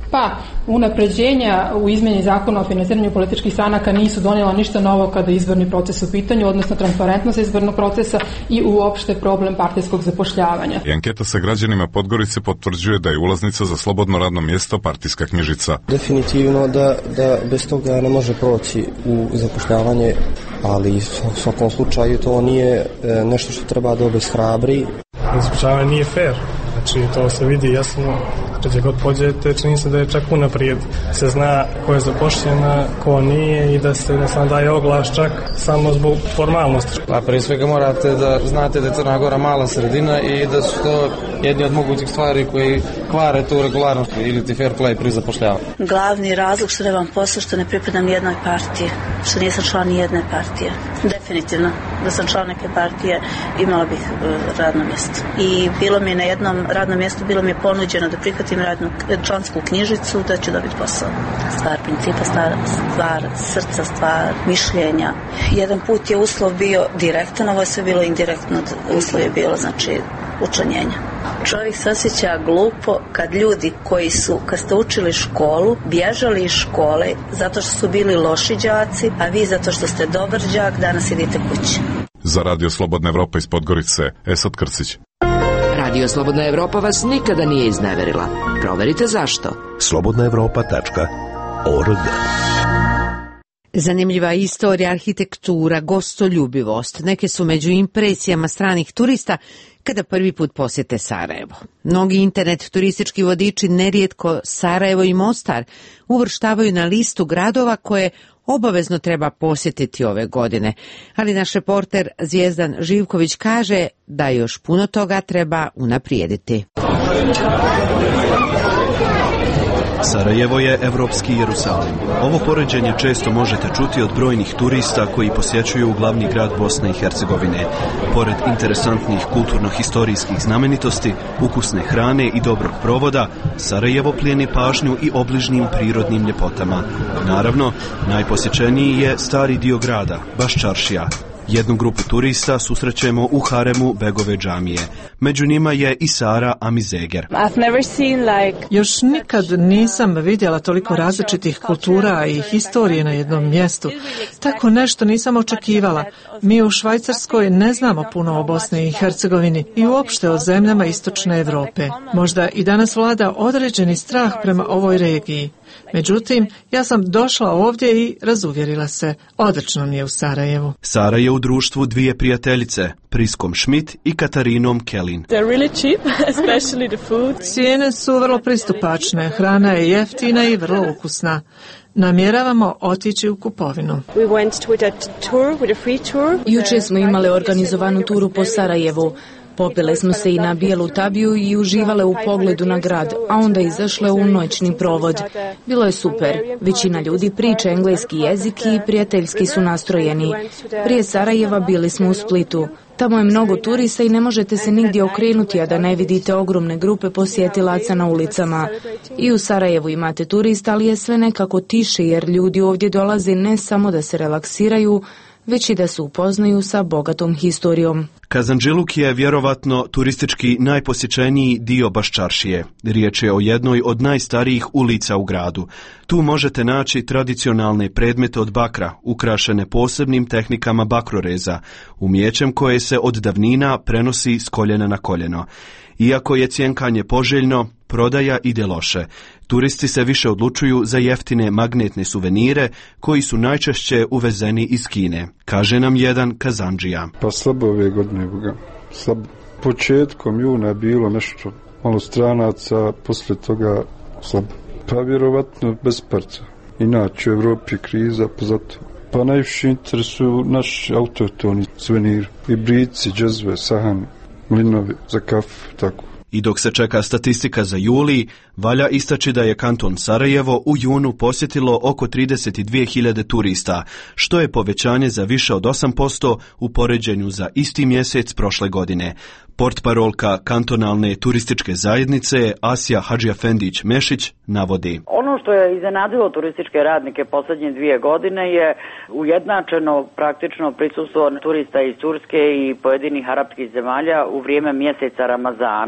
unapređenja u izmjeni zakona o financiranju političkih stranaka nisu donijela ništa novo kada je izborni proces u pitanju, odnosno transparentnost izbornog procesa i uopšte problem partijskog zapošljavanja. I anketa sa građanima Podgorice potvrđuje da je ulaznica za slobodno radno mjesto partijska knjižica. Definitivno da bez toga ne može proći u zapošljavanje ali u svakom slučaju to nije nešto što treba da obeshrabri. Zapošljavanje nije fair, znači to se vidi jasno. Gdje god pođete, čini se da je čak unaprijed se zna ko je zapošljena, ko nije i da se jednostavno daje oglas čak samo zbog formalnosti. A prije svega morate da znate da je Crna Gora mala sredina i da su to jedni od mogućih stvari koji kvare tu regularnost ili ti fair play pri zapošljavanju. Glavni razlog što nemam posao, što ne pripadam nijednoj partiji, što nisam član nijedne partije. Definitivno, da sam član neke partije imala bih radno mjesto. I bilo mi je na jednom radnom mjestu, bilo mi je ponuđeno da prihvatim člansku knjižicu, da ću dobiti posao. Stvar principa, stvar srca, stvar mišljenja. Jedan put je uslov bio direktan, ovo je sve bilo indirektno, uslov je bilo znači učlanjenja. Čovjek se osjeća glupo kad ljudi koji su, kad ste učili školu, bježali iz škole zato što su bili loši đaci, a vi zato što ste dobar đak, danas idite kući. Za Radio Slobodna Evropa iz Podgorice, Esad Krcić. Radio Slobodna Evropa vas nikada nije izneverila. Proverite zašto. slobodnaevropa.org. Zanimljiva istorija, arhitektura, gostoljubivost, neke su među impresijama stranih turista kada prvi put posjete Sarajevo. Mnogi internet turistički vodiči nerijetko Sarajevo i Mostar uvrštavaju na listu gradova koje obavezno treba posjetiti ove godine, ali naš reporter Zvijezdan Živković kaže da još puno toga treba unaprijediti. Sarajevo je evropski Jerusalim. Ovo poređenje često možete čuti od brojnih turista koji posjećuju glavni grad Bosne i Hercegovine. Pored interesantnih kulturno-historijskih znamenitosti, ukusne hrane i dobrog provoda, Sarajevo plijeni pažnju i obližnjim prirodnim ljepotama. Naravno, najposjećeniji je stari dio grada, Baščaršija. Jednu grupu turista susrećemo u haremu Begove džamije. Među njima je i Sara Amizeger. Još nikad nisam vidjela toliko različitih kultura i historije na jednom mjestu. Tako nešto nisam očekivala. Mi u Švajcarskoj ne znamo puno o Bosni i Hercegovini i uopšte o zemljama istočne Europe. Možda i danas vlada određeni strah prema ovoj regiji. Međutim, ja sam došla ovdje i razuvjerila se. Odlično mi je u Sarajevu. Sara je u društvu dvije prijateljice, Priskom Schmidt i Katarinom Kelin. Cijene su vrlo pristupačne, hrana je jeftina i vrlo ukusna. Namjeravamo otići u kupovinu. Jučer smo imali organizovanu turu po Sarajevu. Popile smo se i na bijelu tabiju i uživale u pogledu na grad, a onda izašle u noćni provod. Bilo je super. Većina ljudi priča engleski jezik i prijateljski su nastrojeni. Prije Sarajeva bili smo u Splitu. Tamo je mnogo turista i ne možete se nigdje okrenuti, a da ne vidite ogromne grupe posjetilaca na ulicama. I u Sarajevu imate turista, ali je sve nekako tiše jer ljudi ovdje dolaze ne samo da se relaksiraju, već i da se upoznaju sa bogatom historijom. Kazandžiluk je vjerovatno turistički najposjećeniji dio Baščaršije. Riječ je o jednoj od najstarijih ulica u gradu. Tu možete naći tradicionalne predmete od bakra, ukrašene posebnim tehnikama bakroreza, umijećem koje se od davnina prenosi s koljena na koljeno. Iako je cjenkanje poželjno, prodaja ide loše. Turisti se više odlučuju za jeftine magnetne suvenire koji su najčešće uvezeni iz Kine, kaže nam jedan Kazandžija. Pa slabo ove godine, početkom juna je bilo nešto malo stranaca, poslije toga slabo. Pa vjerovatno bez parca. Inače u Evropi je kriza, pa zato. Pa najviše interesuju naši autohtoni suveniri, i brici, džezve, sahani, mlinovi za kafu, tako. I dok se čeka statistika za juli, valja istaći da je kanton Sarajevo u junu posjetilo oko 32.000 turista, što je povećanje za više od 8% u poređenju za isti mjesec prošle godine. Portparolka kantonalne turističke zajednice Asija Hadžiafendić-Mešić navodi. Ono što je iznenadilo turističke radnike posljednje 2 godine je ujednačeno praktično prisustvo turista iz Turske i pojedinih arapskih zemalja u vrijeme mjeseca Ramazana.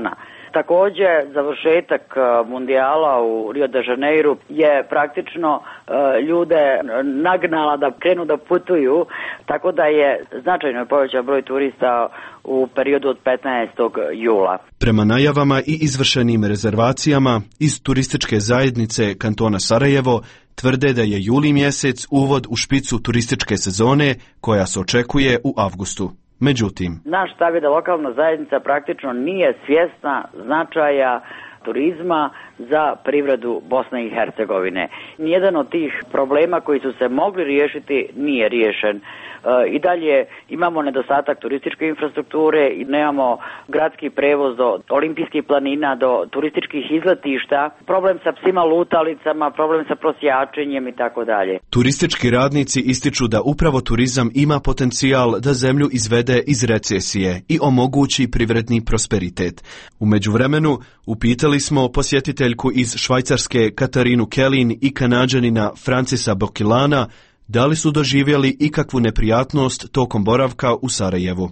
Takođe, završetak mundijala u Rio de Janeiru je praktično ljude nagnala da krenu da putuju, tako da je značajno povećan broj turista u periodu od 15. jula. Prema najavama i izvršenim rezervacijama iz turističke zajednice kantona Sarajevo tvrde da je juli mjesec uvod u špicu turističke sezone koja se očekuje u avgustu. Međutim, naš stav je da lokalna zajednica praktično nije svjesna značaja turizma za privredu Bosne i Hercegovine. Nijedan od tih problema koji su se mogli riješiti nije riješen. I dalje imamo nedostatak turističke infrastrukture i nemamo gradski prevoz do olimpijskih planina, do turističkih izletišta, problem sa psima lutalicama, problem sa prosjačenjem i tako dalje. Turistički radnici ističu da upravo turizam ima potencijal da zemlju izvede iz recesije i omogući privredni prosperitet. U međuvremenu upitali smo posjetiteljku iz Švajcarske Katarinu Kellin i Kanađanina Francisa Bokilana da li su doživjeli ikakvu neprijatnost tokom boravka u Sarajevu.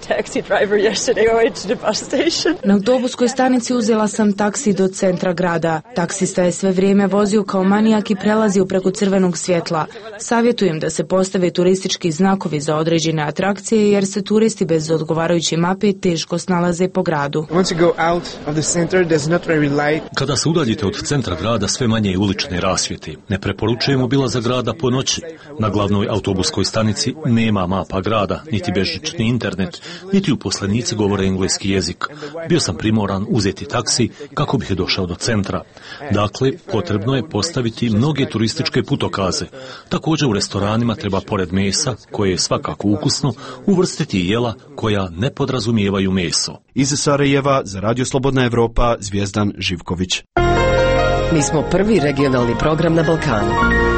Na autobuskoj stanici uzela sam taksi do centra grada. Taksista je sve vrijeme vozio kao manijak i prelazio preko crvenog svjetla. Savjetujem da se postave turistički znakovi za određene atrakcije jer se turisti bez odgovarajuće mape teško snalaze po gradu. Kada se udaljite od centra grada sve manje je ulične rasvjete. Ne preporučujemo obilazak grada po noći. Na glavnoj autobuskoj stanici nema mapa grada, niti bežični internet, niti uposlenici govore engleski jezik. Bio sam primoran uzeti taksi kako bih došao do centra. Dakle, potrebno je postaviti mnoge turističke putokaze. Također u restoranima treba pored mesa, koje je svakako ukusno, uvrstiti jela koja ne podrazumijevaju meso. Iz Sarajeva za Radio Slobodna Evropa, Zvijezdan Živković. Mi smo prvi regionalni program na Balkanu.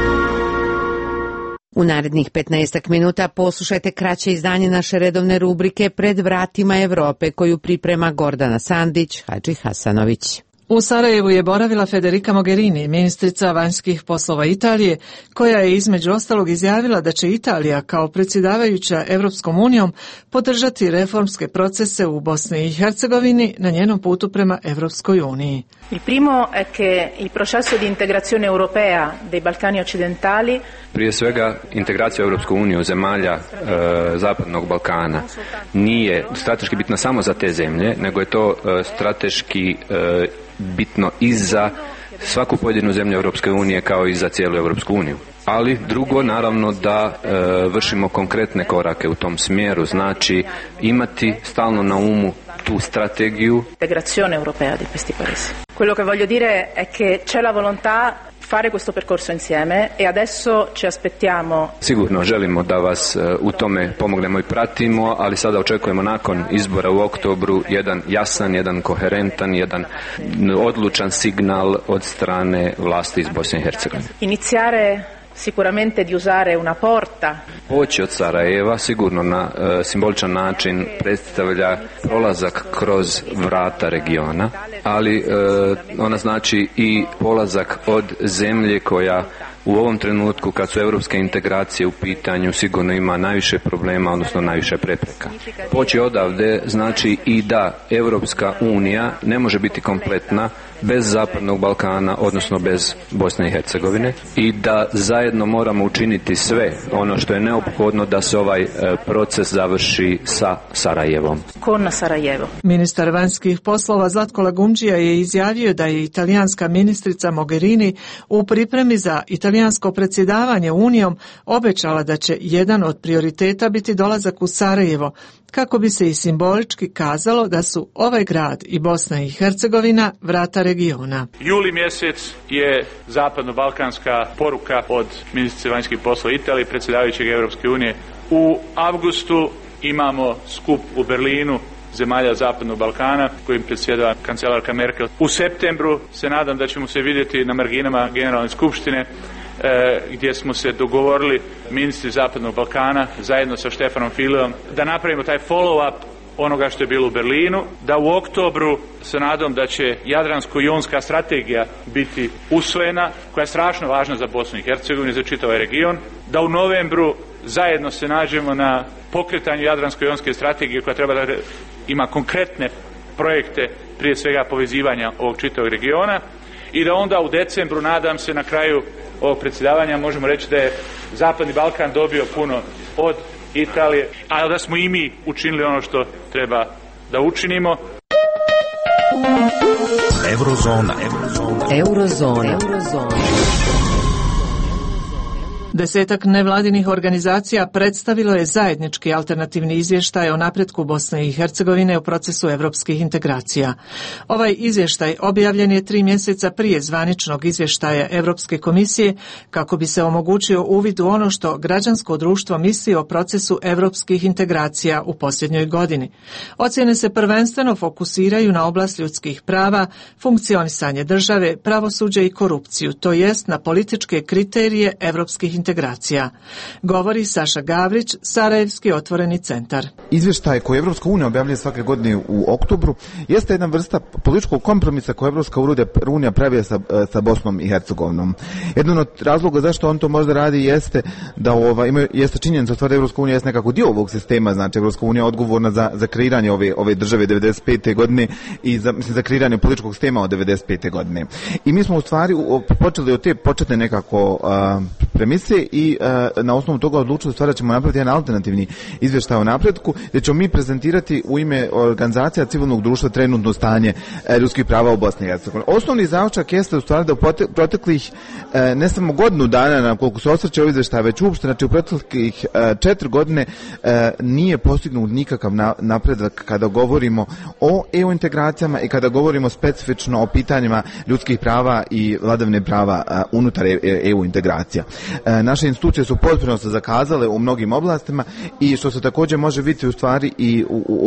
U narednih 15 minuta poslušajte kraće izdanje naše redovne rubrike Pred vratima Evrope koju priprema Gordana Sandić, Hadži Hasanović. U Sarajevu je boravila Federica Mogherini, ministrica vanjskih poslova Italije, koja je između ostalog izjavila da će Italija kao predsjedavajuća Europskom unijom podržati reformske procese u Bosni i Hercegovini na njenom putu prema Europskoj uniji. Il primo è che il processo di integrazione europea dei Balcani occidentali. Prije svega, integracija u Europsku uniju zemalja Zapadnog Balkana nije strateški bitna samo za te zemlje, nego je to strateški bitno i za svaku pojedinu zemlju Europske unije kao i za cijelu Europsku uniju. Ali drugo, naravno da vršimo konkretne korake u tom smjeru, znači imati stalno na umu tu strategiju. Integrazione europea di questi paesi. Quello che voglio dire è che c'è la volontà fare questo percorso insieme e adesso ci aspettiamo. Sigurno želimo da vas u tome pomognemo i pratimo, ali sada očekujemo nakon izbora u oktobru jedan jasan, jedan koherentan, jedan odlučan signal od strane vlasti iz Bosne i Hercegovine. Iniziare sicuramente di usare una porta. Poći od Sarajeva sigurno na simboličan način predstavlja prolazak kroz vrata regiona, ali ona znači i polazak od zemlje koja u ovom trenutku kad su europske integracije u pitanju sigurno ima najviše problema, odnosno najviše prepreka. Poći odavde znači i da Europska unija ne može biti kompletna bez Zapadnog Balkana, odnosno bez Bosne i Hercegovine, i da zajedno moramo učiniti sve ono što je neophodno da se ovaj proces završi sa Sarajevom. Con Sarajevo. Ministar vanjskih poslova Zlatko Lagumdžija je izjavio da je italijanska ministrica Mogherini u pripremi za italijansko predsjedavanje Unijom obećala da će jedan od prioriteta biti dolazak u Sarajevo, kako bi se i simbolički kazalo da su ovaj grad i Bosna i Hercegovina vrata regiona. Juli mjesec je zapadno-balkanska poruka od ministrice vanjskih poslova Italije, predsjedavajućeg Europske unije. U avgustu imamo skup u Berlinu zemalja Zapadnog Balkana kojim predsjedava kancelarka Merkel. U septembru se nadam da ćemo se vidjeti na marginama Generalne skupštine gdje smo se dogovorili ministri Zapadnog Balkana zajedno sa Štefanom Fileom da napravimo taj follow-up onoga što je bilo u Berlinu, da u oktobru se nadam da će Jadransko-jonska strategija biti usvojena, koja je strašno važna za Bosnu i Hercegovinu i za čitav region, da u novembru zajedno se nađemo na pokretanju Jadransko-jonske strategije koja treba da ima konkretne projekte, prije svega povezivanja ovog čitavog regiona, i da onda u decembru, nadam se, na kraju ovog predsjedavanja možemo reći da je Zapadni Balkan dobio puno od Italije, a da smo i mi učinili ono što treba da učinimo. Eurozona. Desetak nevladinih organizacija predstavilo je zajednički alternativni izvještaj o napretku Bosne i Hercegovine u procesu europskih integracija. Ovaj izvještaj objavljen je 3 mjeseca prije zvaničnog izvještaja Europske komisije kako bi se omogućio uvid u ono što građansko društvo misli o procesu europskih integracija u posljednjoj godini. Ocjene se prvenstveno fokusiraju na oblast ljudskih prava, funkcionisanje države, pravosuđe i korupciju, to jest na političke kriterije europskih integracija. Govori Saša Gavrić, Sarajevski otvoreni centar. Izvještaj koji Evropska unija objavljuje svake godine u oktobru jeste jedna vrsta političkog kompromisa koju Evropska unija pravi sa Bosnom i Hercegovinom. Jedan od razloga zašto on to možda radi jeste da jeste činjenica stvar da Evropska unija jeste nekako dio ovog sistema, znači Evropska unija je odgovorna za kreiranje ove države 95. godine i za kreiranje političkog sistema od 95. godine. I mi smo u stvari počeli od te početne nekako premise i na osnovu toga odlučili stvari da ćemo napraviti jedan alternativni izvještaj o napretku gdje ćemo mi prezentirati u ime organizacija civilnog društva trenutno stanje ljudskih prava u Bosni i Hercegovini. Osnovni zaključak jeste u stvari da u proteklih ne samo godinu dana na koliko se osvrće ovaj izvještaj, već uopšte, znači u proteklih 4 godine nije postignut nikakav napredak kada govorimo o EU integracijama i kada govorimo specifično o pitanjima ljudskih prava i vladavine prava unutar EU integracija. Naše institucije su potpuno se zakazale u mnogim oblastima i što se također može vidjeti u stvari i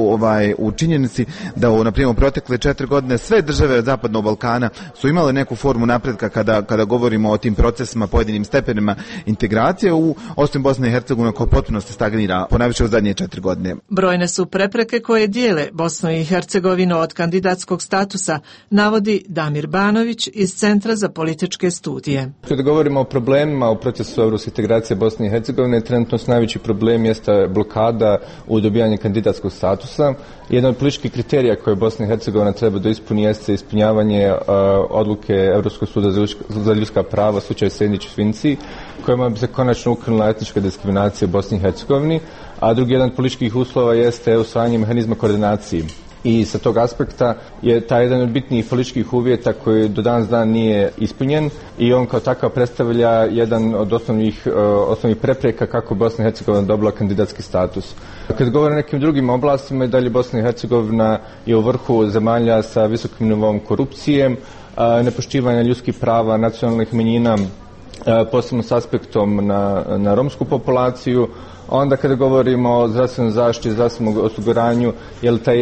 u činjenici da na primjer u protekle 4 godine sve države Zapadnog Balkana su imale neku formu napretka kada govorimo o tim procesima, pojedinim stepenima integracije, osim Bosne i Hercegovine koja potpuno se stagnira ponajviše u zadnje 4 godine. Brojne su prepreke koje dijele Bosnu i Hercegovinu od kandidatskog statusa, navodi Damir Banović iz Centra za političke studije. Kada govorimo o problemima u procesu europske integracije Bosne i Hercegovine, trenutno najveći problem jeste blokada u dobijanju kandidatskog statusa. Jedan od političkih kriterija koje Bosna i Hercegovina treba da ispuni jeste ispunjavanje odluke Europskog suda za ljudska prava, slučaj Sejdić-Finci, kojima bi se konačno ukinula etnička diskriminacija u Bosni i Hercegovini, a drugi jedan od političkih uslova jeste usvajanje mehanizma koordinacije. I sa tog aspekta je taj jedan od bitnijih političkih uvjeta koji do danas dan nije ispunjen i on kao takav predstavlja jedan od osnovnih prepreka kako Bosna i Hercegovina dobila kandidatski status. Kad govorim o nekim drugim oblastima, dalje Bosna i Hercegovina je u vrhu zemalja sa visokim nivoom korupcije, nepoštivanja ljudskih prava nacionalnih manjina, posebno s aspektom na romsku populaciju. Onda kada govorimo o zdravstvenoj zaštiti, zdravstvenom osiguranju, je li taj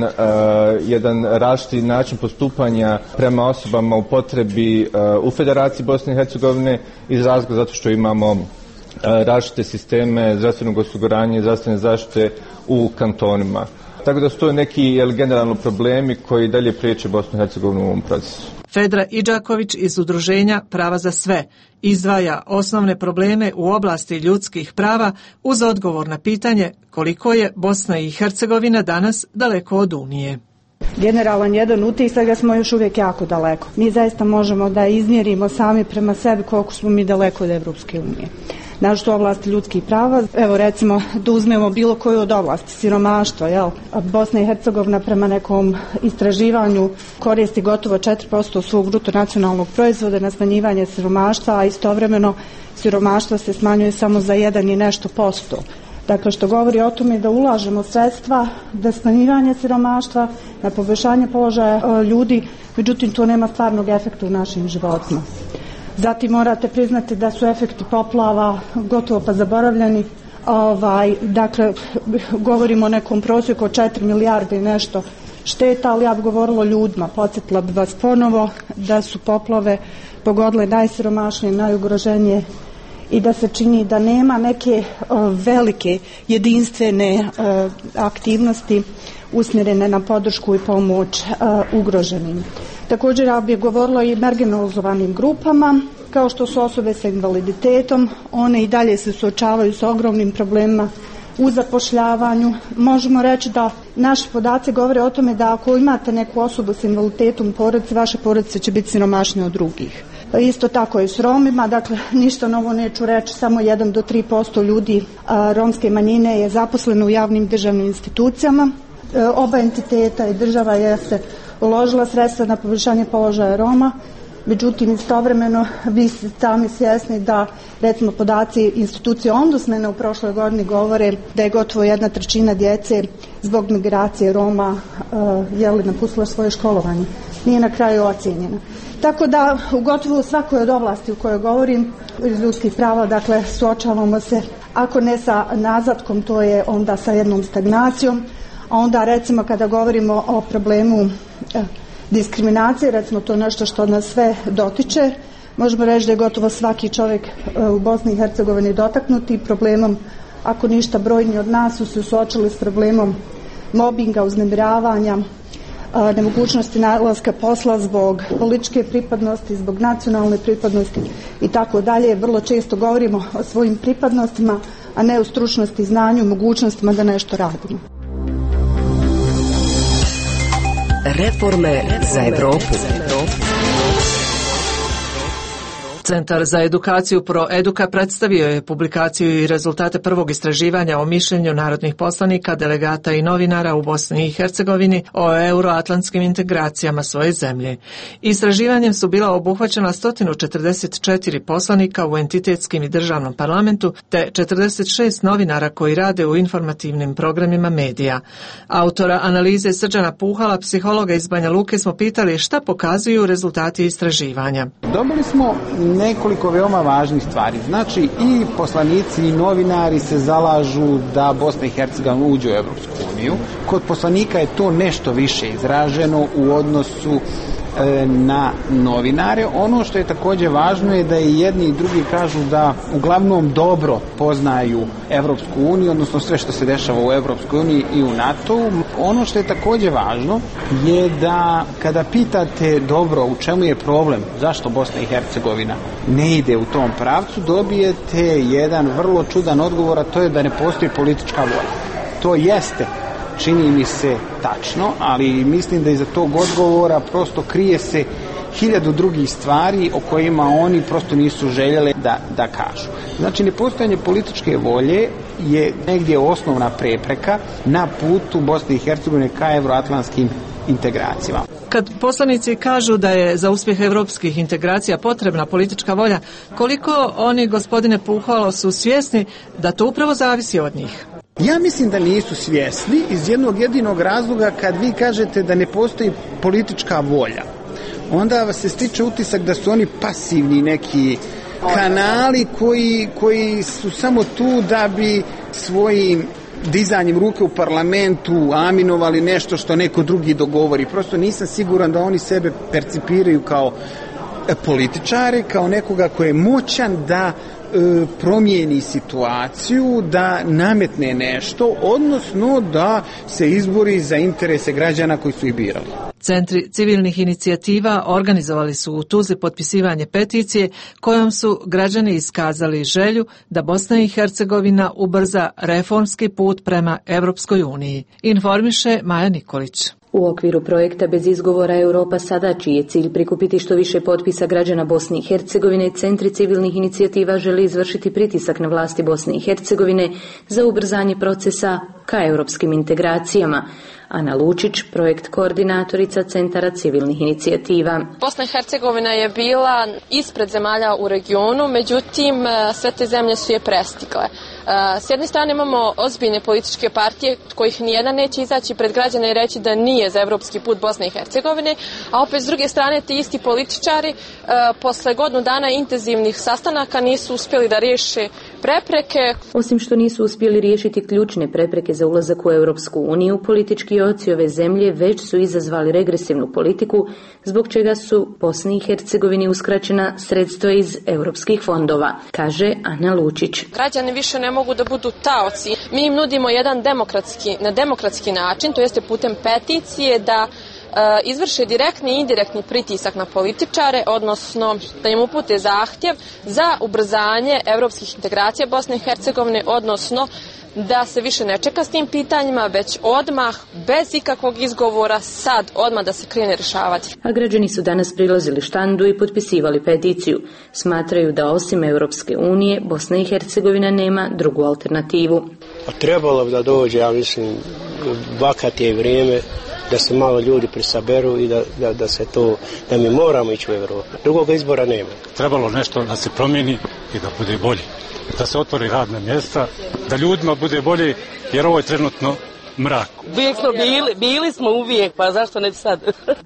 jedan različiti način postupanja prema osobama u potrebi u Federaciji Bosne i Hercegovine iz razloga zato što imamo različite sisteme zdravstvenog osiguranja i zdravstvene zaštite u kantonima. Tako da su to neki generalno problemi koji dalje priječe Bosnu i Hercegovinu u ovom procesu. Fedra Idžaković iz udruženja Prava za sve izdvaja osnovne probleme u oblasti ljudskih prava uz odgovor na pitanje koliko je Bosna i Hercegovina danas daleko od Unije. Generalan jedan utisak da smo još uvijek jako daleko. Mi zaista možemo da izmjerimo sami prema sebi koliko smo mi daleko od Evropske unije. Našto oblasti ljudskih prava, evo recimo da uzmemo bilo koju od oblasti, siromaštva, jel? Bosna i Hercegovina prema nekom istraživanju koristi gotovo 4% svog bruto nacionalnog proizvoda na smanjivanje siromaštva, a istovremeno siromaštvo se smanjuje samo za 1 i nešto posto. Dakle, što govori o tome da ulažemo sredstva da smanjivanje siromaštva, na poboljšanje položaja ljudi, međutim to nema stvarnog efekta u našim životima. Zatim morate priznati da su efekti poplava gotovo pa zaboravljeni. Dakle, govorimo o nekom prosjeku od 4 milijarde i nešto šteta, ali ja bih govorila o ljudima. Podsjetila bih vas ponovo da su poplave pogodile najsiromašnije, najugroženije i da se čini da nema neke velike jedinstvene aktivnosti usmjerene na podršku i pomoć ugroženim. Također ja bih govorila i marginalizovanim grupama, kao što su osobe sa invaliditetom. One i dalje se suočavaju sa ogromnim problemima u zapošljavanju. Možemo reći da naši podaci govore o tome da ako imate neku osobu s invaliditetom u porodici, vaše porodice će biti siromašnije od drugih. Isto tako i s Romima, dakle ništa novo neću reći, samo 1 do 3% ljudi romske manjine je zaposleno u javnim državnim institucijama. Oba entiteta i država jeste uložila sredstva na poboljšanje položaja Roma, međutim istovremeno vi ste sami svjesni da recimo podaci institucije Ombudsmana u prošloj godini da je gotovo 1/3 djece zbog migracije Roma napustila svoje školovanje. Nije na kraju ocijenjena. Tako da u gotovo svakoj od oblasti u kojoj govorim iz ljudskih prava, dakle suočavamo se, ako ne sa nazadkom, to je onda sa jednom stagnacijom, a onda recimo kada govorimo o problemu diskriminacije, recimo to je nešto što nas sve dotiče, možemo reći da je gotovo svaki čovjek u Bosni i Hercegovini dotaknuti problemom, ako ništa brojni od nas su se suočili s problemom mobinga, uznemiravanja, nemogućnosti nalaska posla zbog političke pripadnosti, zbog nacionalne pripadnosti i tako dalje. Vrlo često govorimo o svojim pripadnostima, a ne o stručnosti, znanju, mogućnostima da nešto radimo. Reforme za Evropu. Centar za edukaciju ProEduka predstavio je publikaciju i rezultate prvog istraživanja o mišljenju narodnih poslanika, delegata i novinara u Bosni i Hercegovini o euroatlantskim integracijama svoje zemlje. Istraživanjem su bila obuhvaćena 144 poslanika u entitetskim i državnom parlamentu te 46 novinara koji rade u informativnim programima medija. Autora analize Srđana Puhala, psihologa iz Banja Luke, smo pitali šta pokazuju rezultati istraživanja. Dobili smo nekoliko veoma važnih stvari. Znači i poslanici i novinari se zalažu da Bosna i Hercegovina uđe u Evropsku uniju. Kod poslanika je to nešto više izraženo u odnosu na novinare. Ono što je također važno je da i jedni i drugi kažu da uglavnom dobro poznaju Evropsku uniju, odnosno sve što se dešava u Evropskoj uniji i u NATO-u. Ono što je također važno je da kada pitate dobro u čemu je problem, zašto Bosna i Hercegovina ne ide u tom pravcu, dobijete jedan vrlo čudan odgovor, a to je da ne postoji politička volja. To jeste, čini mi se, tačno, ali mislim da iza tog odgovora prosto krije se 1000 drugih stvari o kojima oni prosto nisu željeli da kažu. Znači, nepostojanje političke volje je negdje osnovna prepreka na putu Bosne i Hercegovine ka euroatlantskim integracijama. Kad poslanici kažu da je za uspjeh europskih integracija potrebna politička volja, koliko oni, gospodine Puhalo, su svjesni da to upravo zavisi od njih? Ja mislim da nisu svjesni iz jednog jedinog razloga. Kad vi kažete da ne postoji politička volja, onda vas se stiče utisak da su oni pasivni neki kanali koji su samo tu da bi svojim dizanjem ruke u parlamentu aminovali nešto što neko drugi dogovori. Prosto nisam siguran da oni sebe percipiraju kao političare, kao nekoga ko je moćan da promijeni situaciju, da nametne nešto, odnosno da se izbori za interese građana koji su ih birali. Centri civilnih inicijativa organizovali su u Tuzli potpisivanje peticije kojom su građani iskazali želju da Bosna i Hercegovina ubrza reformski put prema Evropskoj uniji. Informiše Maja Nikolić. U okviru projekta Bez izgovora Europa sada, čiji je cilj prikupiti što više potpisa građana Bosne i Hercegovine, centri civilnih inicijativa žele izvršiti pritisak na vlasti Bosne i Hercegovine za ubrzanje procesa ka europskim integracijama. Ana Lučić, projekt koordinatorica Centara civilnih inicijativa. Bosna i Hercegovina je bila ispred zemalja u regionu, međutim sve te zemlje su je prestigle. S jedne strane imamo ozbiljne političke partije kojih nijedna neće izaći pred građane i reći da nije za evropski put Bosne i Hercegovine, a opet s druge strane ti isti političari posle godinu dana intenzivnih sastanaka nisu uspjeli da riješe prepreke. Osim što nisu uspjeli riješiti ključne prepreke za ulazak u Europsku uniju, politički oci ove zemlje već su izazvali regresivnu politiku, zbog čega su Bosni i Hercegovini uskraćena sredstva iz europskih fondova, kaže Ana Lučić. Građani više ne mogu da budu taoci. Mi im nudimo jedan demokratski način, to jeste putem peticije, da izvrše direktni i indirektni pritisak na političare, odnosno da im upute zahtjev za ubrzanje evropskih integracija Bosne i Hercegovine, odnosno da se više ne čeka s tim pitanjima, već odmah, bez ikakvog izgovora, sad odmah da se krene rješavati. A građani su danas prilazili štandu i potpisivali peticiju. Smatraju da osim Europske unije, Bosna i Hercegovina nema drugu alternativu. Trebalo bi da dođe, ja mislim, vakat je vrijeme da se malo ljudi prisaberu i da se to, da mi moramo ići u Evropu. Drugog izbora nema. Trebalo nešto da se promijeni i da bude bolje. Da se otvori radna mjesta, da ljudima bude bolje, jer ovo je trenutno mrak. Uvijek smo bili smo uvijek, pa zašto ne sad?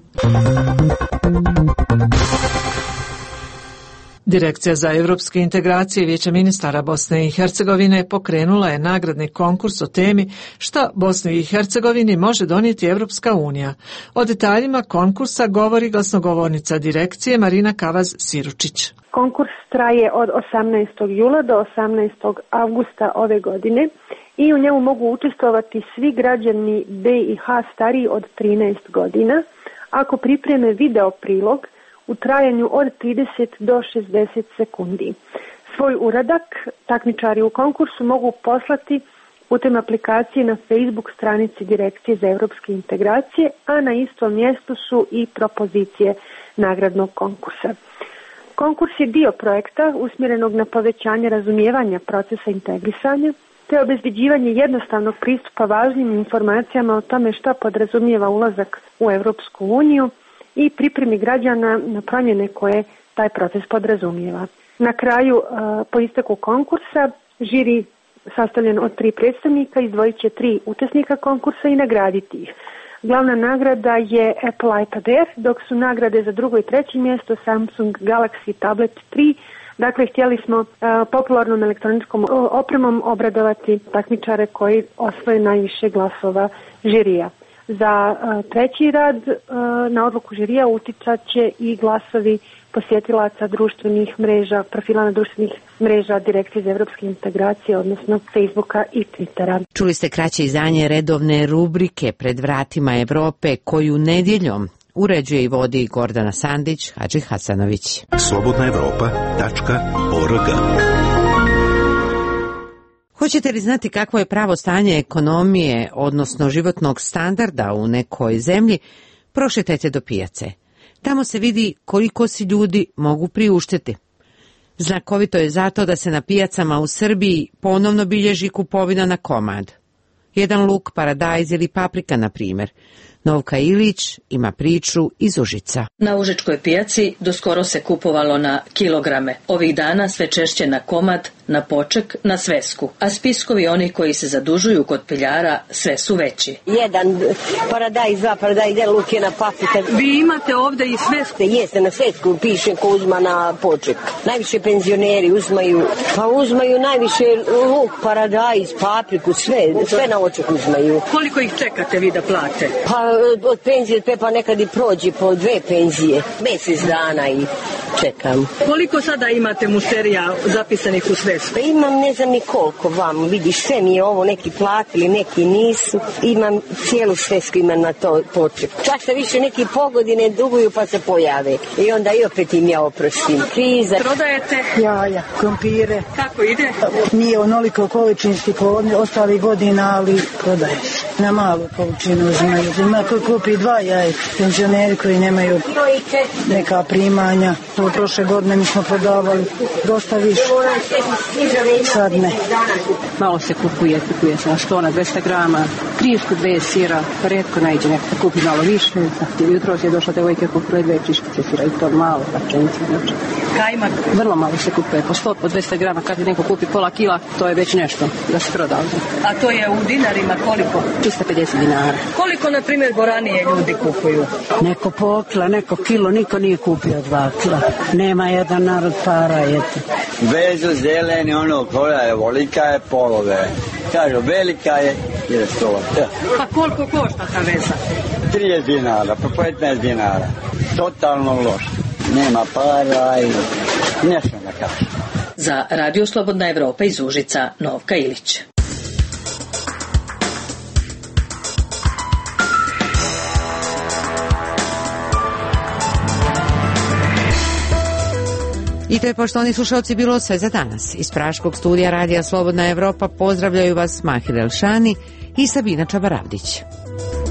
Direkcija za evropske integracije Vijeća ministara Bosne i Hercegovine pokrenula je nagradni konkurs o temi šta Bosni i Hercegovini može donijeti Evropska unija. O detaljima konkursa govori glasnogovornica direkcije Marina Kavaz-Siručić. Konkurs traje od 18. jula do 18. avgusta ove godine i u njemu mogu učestvovati svi građani BiH stariji od 13 godina ako pripreme video prilog u trajanju od 30 do 60 sekundi. Svoj uradak takmičari u konkursu mogu poslati putem aplikacije na Facebook stranici Direkcije za evropske integracije, a na istom mjestu su i propozicije nagradnog konkursa. Konkurs je dio projekta usmjerenog na povećanje razumijevanja procesa integrisanja te obezbeđivanje jednostavnog pristupa važnim informacijama o tome šta podrazumijeva ulazak u Europsku uniju i pripremi građana na promjene koje taj proces podrazumijeva. Na kraju, po isteku konkursa, žiri sastavljen od 3 predstavnika izdvojit će 3 učesnika konkursa i nagraditi ih. Glavna nagrada je Apple iPad Air, dok su nagrade za drugo i treće mjesto Samsung Galaxy Tablet 3. Dakle, htjeli smo popularnom elektroničkom opremom obradovati takmičare koji osvoje najviše glasova žirija. Za treći rad na odluku žirija uticat će i glasovi posjetilaca društvenih mreža, profila na društvenih mreža Direkcije za evropske integracije, odnosno Facebooka i Twittera. Čuli ste kraće izdanje redovne rubrike Pred vratima Evrope, koju nedjeljom uređuje i vodi Gordana Sandić, Hadži Hasanović. slobodnaevropa.org. Hoćete li znati kakvo je pravo stanje ekonomije, odnosno životnog standarda u nekoj zemlji? Prošetajte do pijace. Tamo se vidi koliko si ljudi mogu priuštiti. Znakovito je zato da se na pijacama u Srbiji ponovno bilježi kupovina na komad. Jedan luk, paradajz ili paprika, na primjer. Novka Ilić ima priču iz Užica. Na Užičkoj pijaci doskoro se kupovalo na kilograme. Ovih dana sve češće na komad, na poček, na svesku. A spiskovi onih koji se zadužuju kod peljara sve su veći. Jedan paradajz, 2 paradajz, 1 luk, 1 paprika. Vi imate ovdje i svesku? Jeste, na svesku piše ko uzma na poček. Najviše penzioneri uzmaju najviše luk, paradajz, papriku, sve na oček uzmaju. Koliko ih čekate vi da plate? Pa od penzije pa nekad i prođe po 2 penzije. Mjesec dana i čekam. Koliko sada imate mušterija zapisanih u svesku? Pa imam ne znam ni koliko vam. Vidiš, sve mi je ovo neki platili, neki nisu. Imam cijelu svesku, imam na to poček. Čak se više neki pogodine duguju pa se pojave. I onda i opet im ja oprostim. Kriza. Prodajete? Jaja, krompire. Kako ide? Nije onoliko količinski po ostalih godina, ali prodaješ. Na malu količinu uzimaju. Ima koji kupi 2 jaja, penzioneri koji nemaju neka primanja. U prošle godine mi smo prodavali dosta više. Sad ne. Malo se kupuje se na 100, na 200 grama, krišku 2 sira, redko najde nekako kupi malo više. Jutro je došla devojka kupuje 2 kriškice sira i to malo, pačenice. Kajmak? Vrlo malo se kupuje, po 100, po 200 grama, kad neko kupi pola kila, to je već nešto da se proda. A to je u dinarima koliko? 350 dinara. Koliko, na primjer, boranije ljudi kupuju? Neko po kila, neko kilo, niko nije kupio 2 kila. Nema jedan narod para, eto. Vezu zeleni, ono, koja je volika je polove. Kažu, velika je 100. Pa koliko košta ta veza? 30 dinara, po 15 dinara. Totalno loš. Nema para i nešto da kažem. Za Radio Slobodna Evropa iz Užica, Novka Ilić. I to je, poštovani slušalci, bilo sve za danas. Iz praškog studija Radija Slobodna Evropa pozdravljaju vas Mahir Elšani i Sabina Čabaravdić.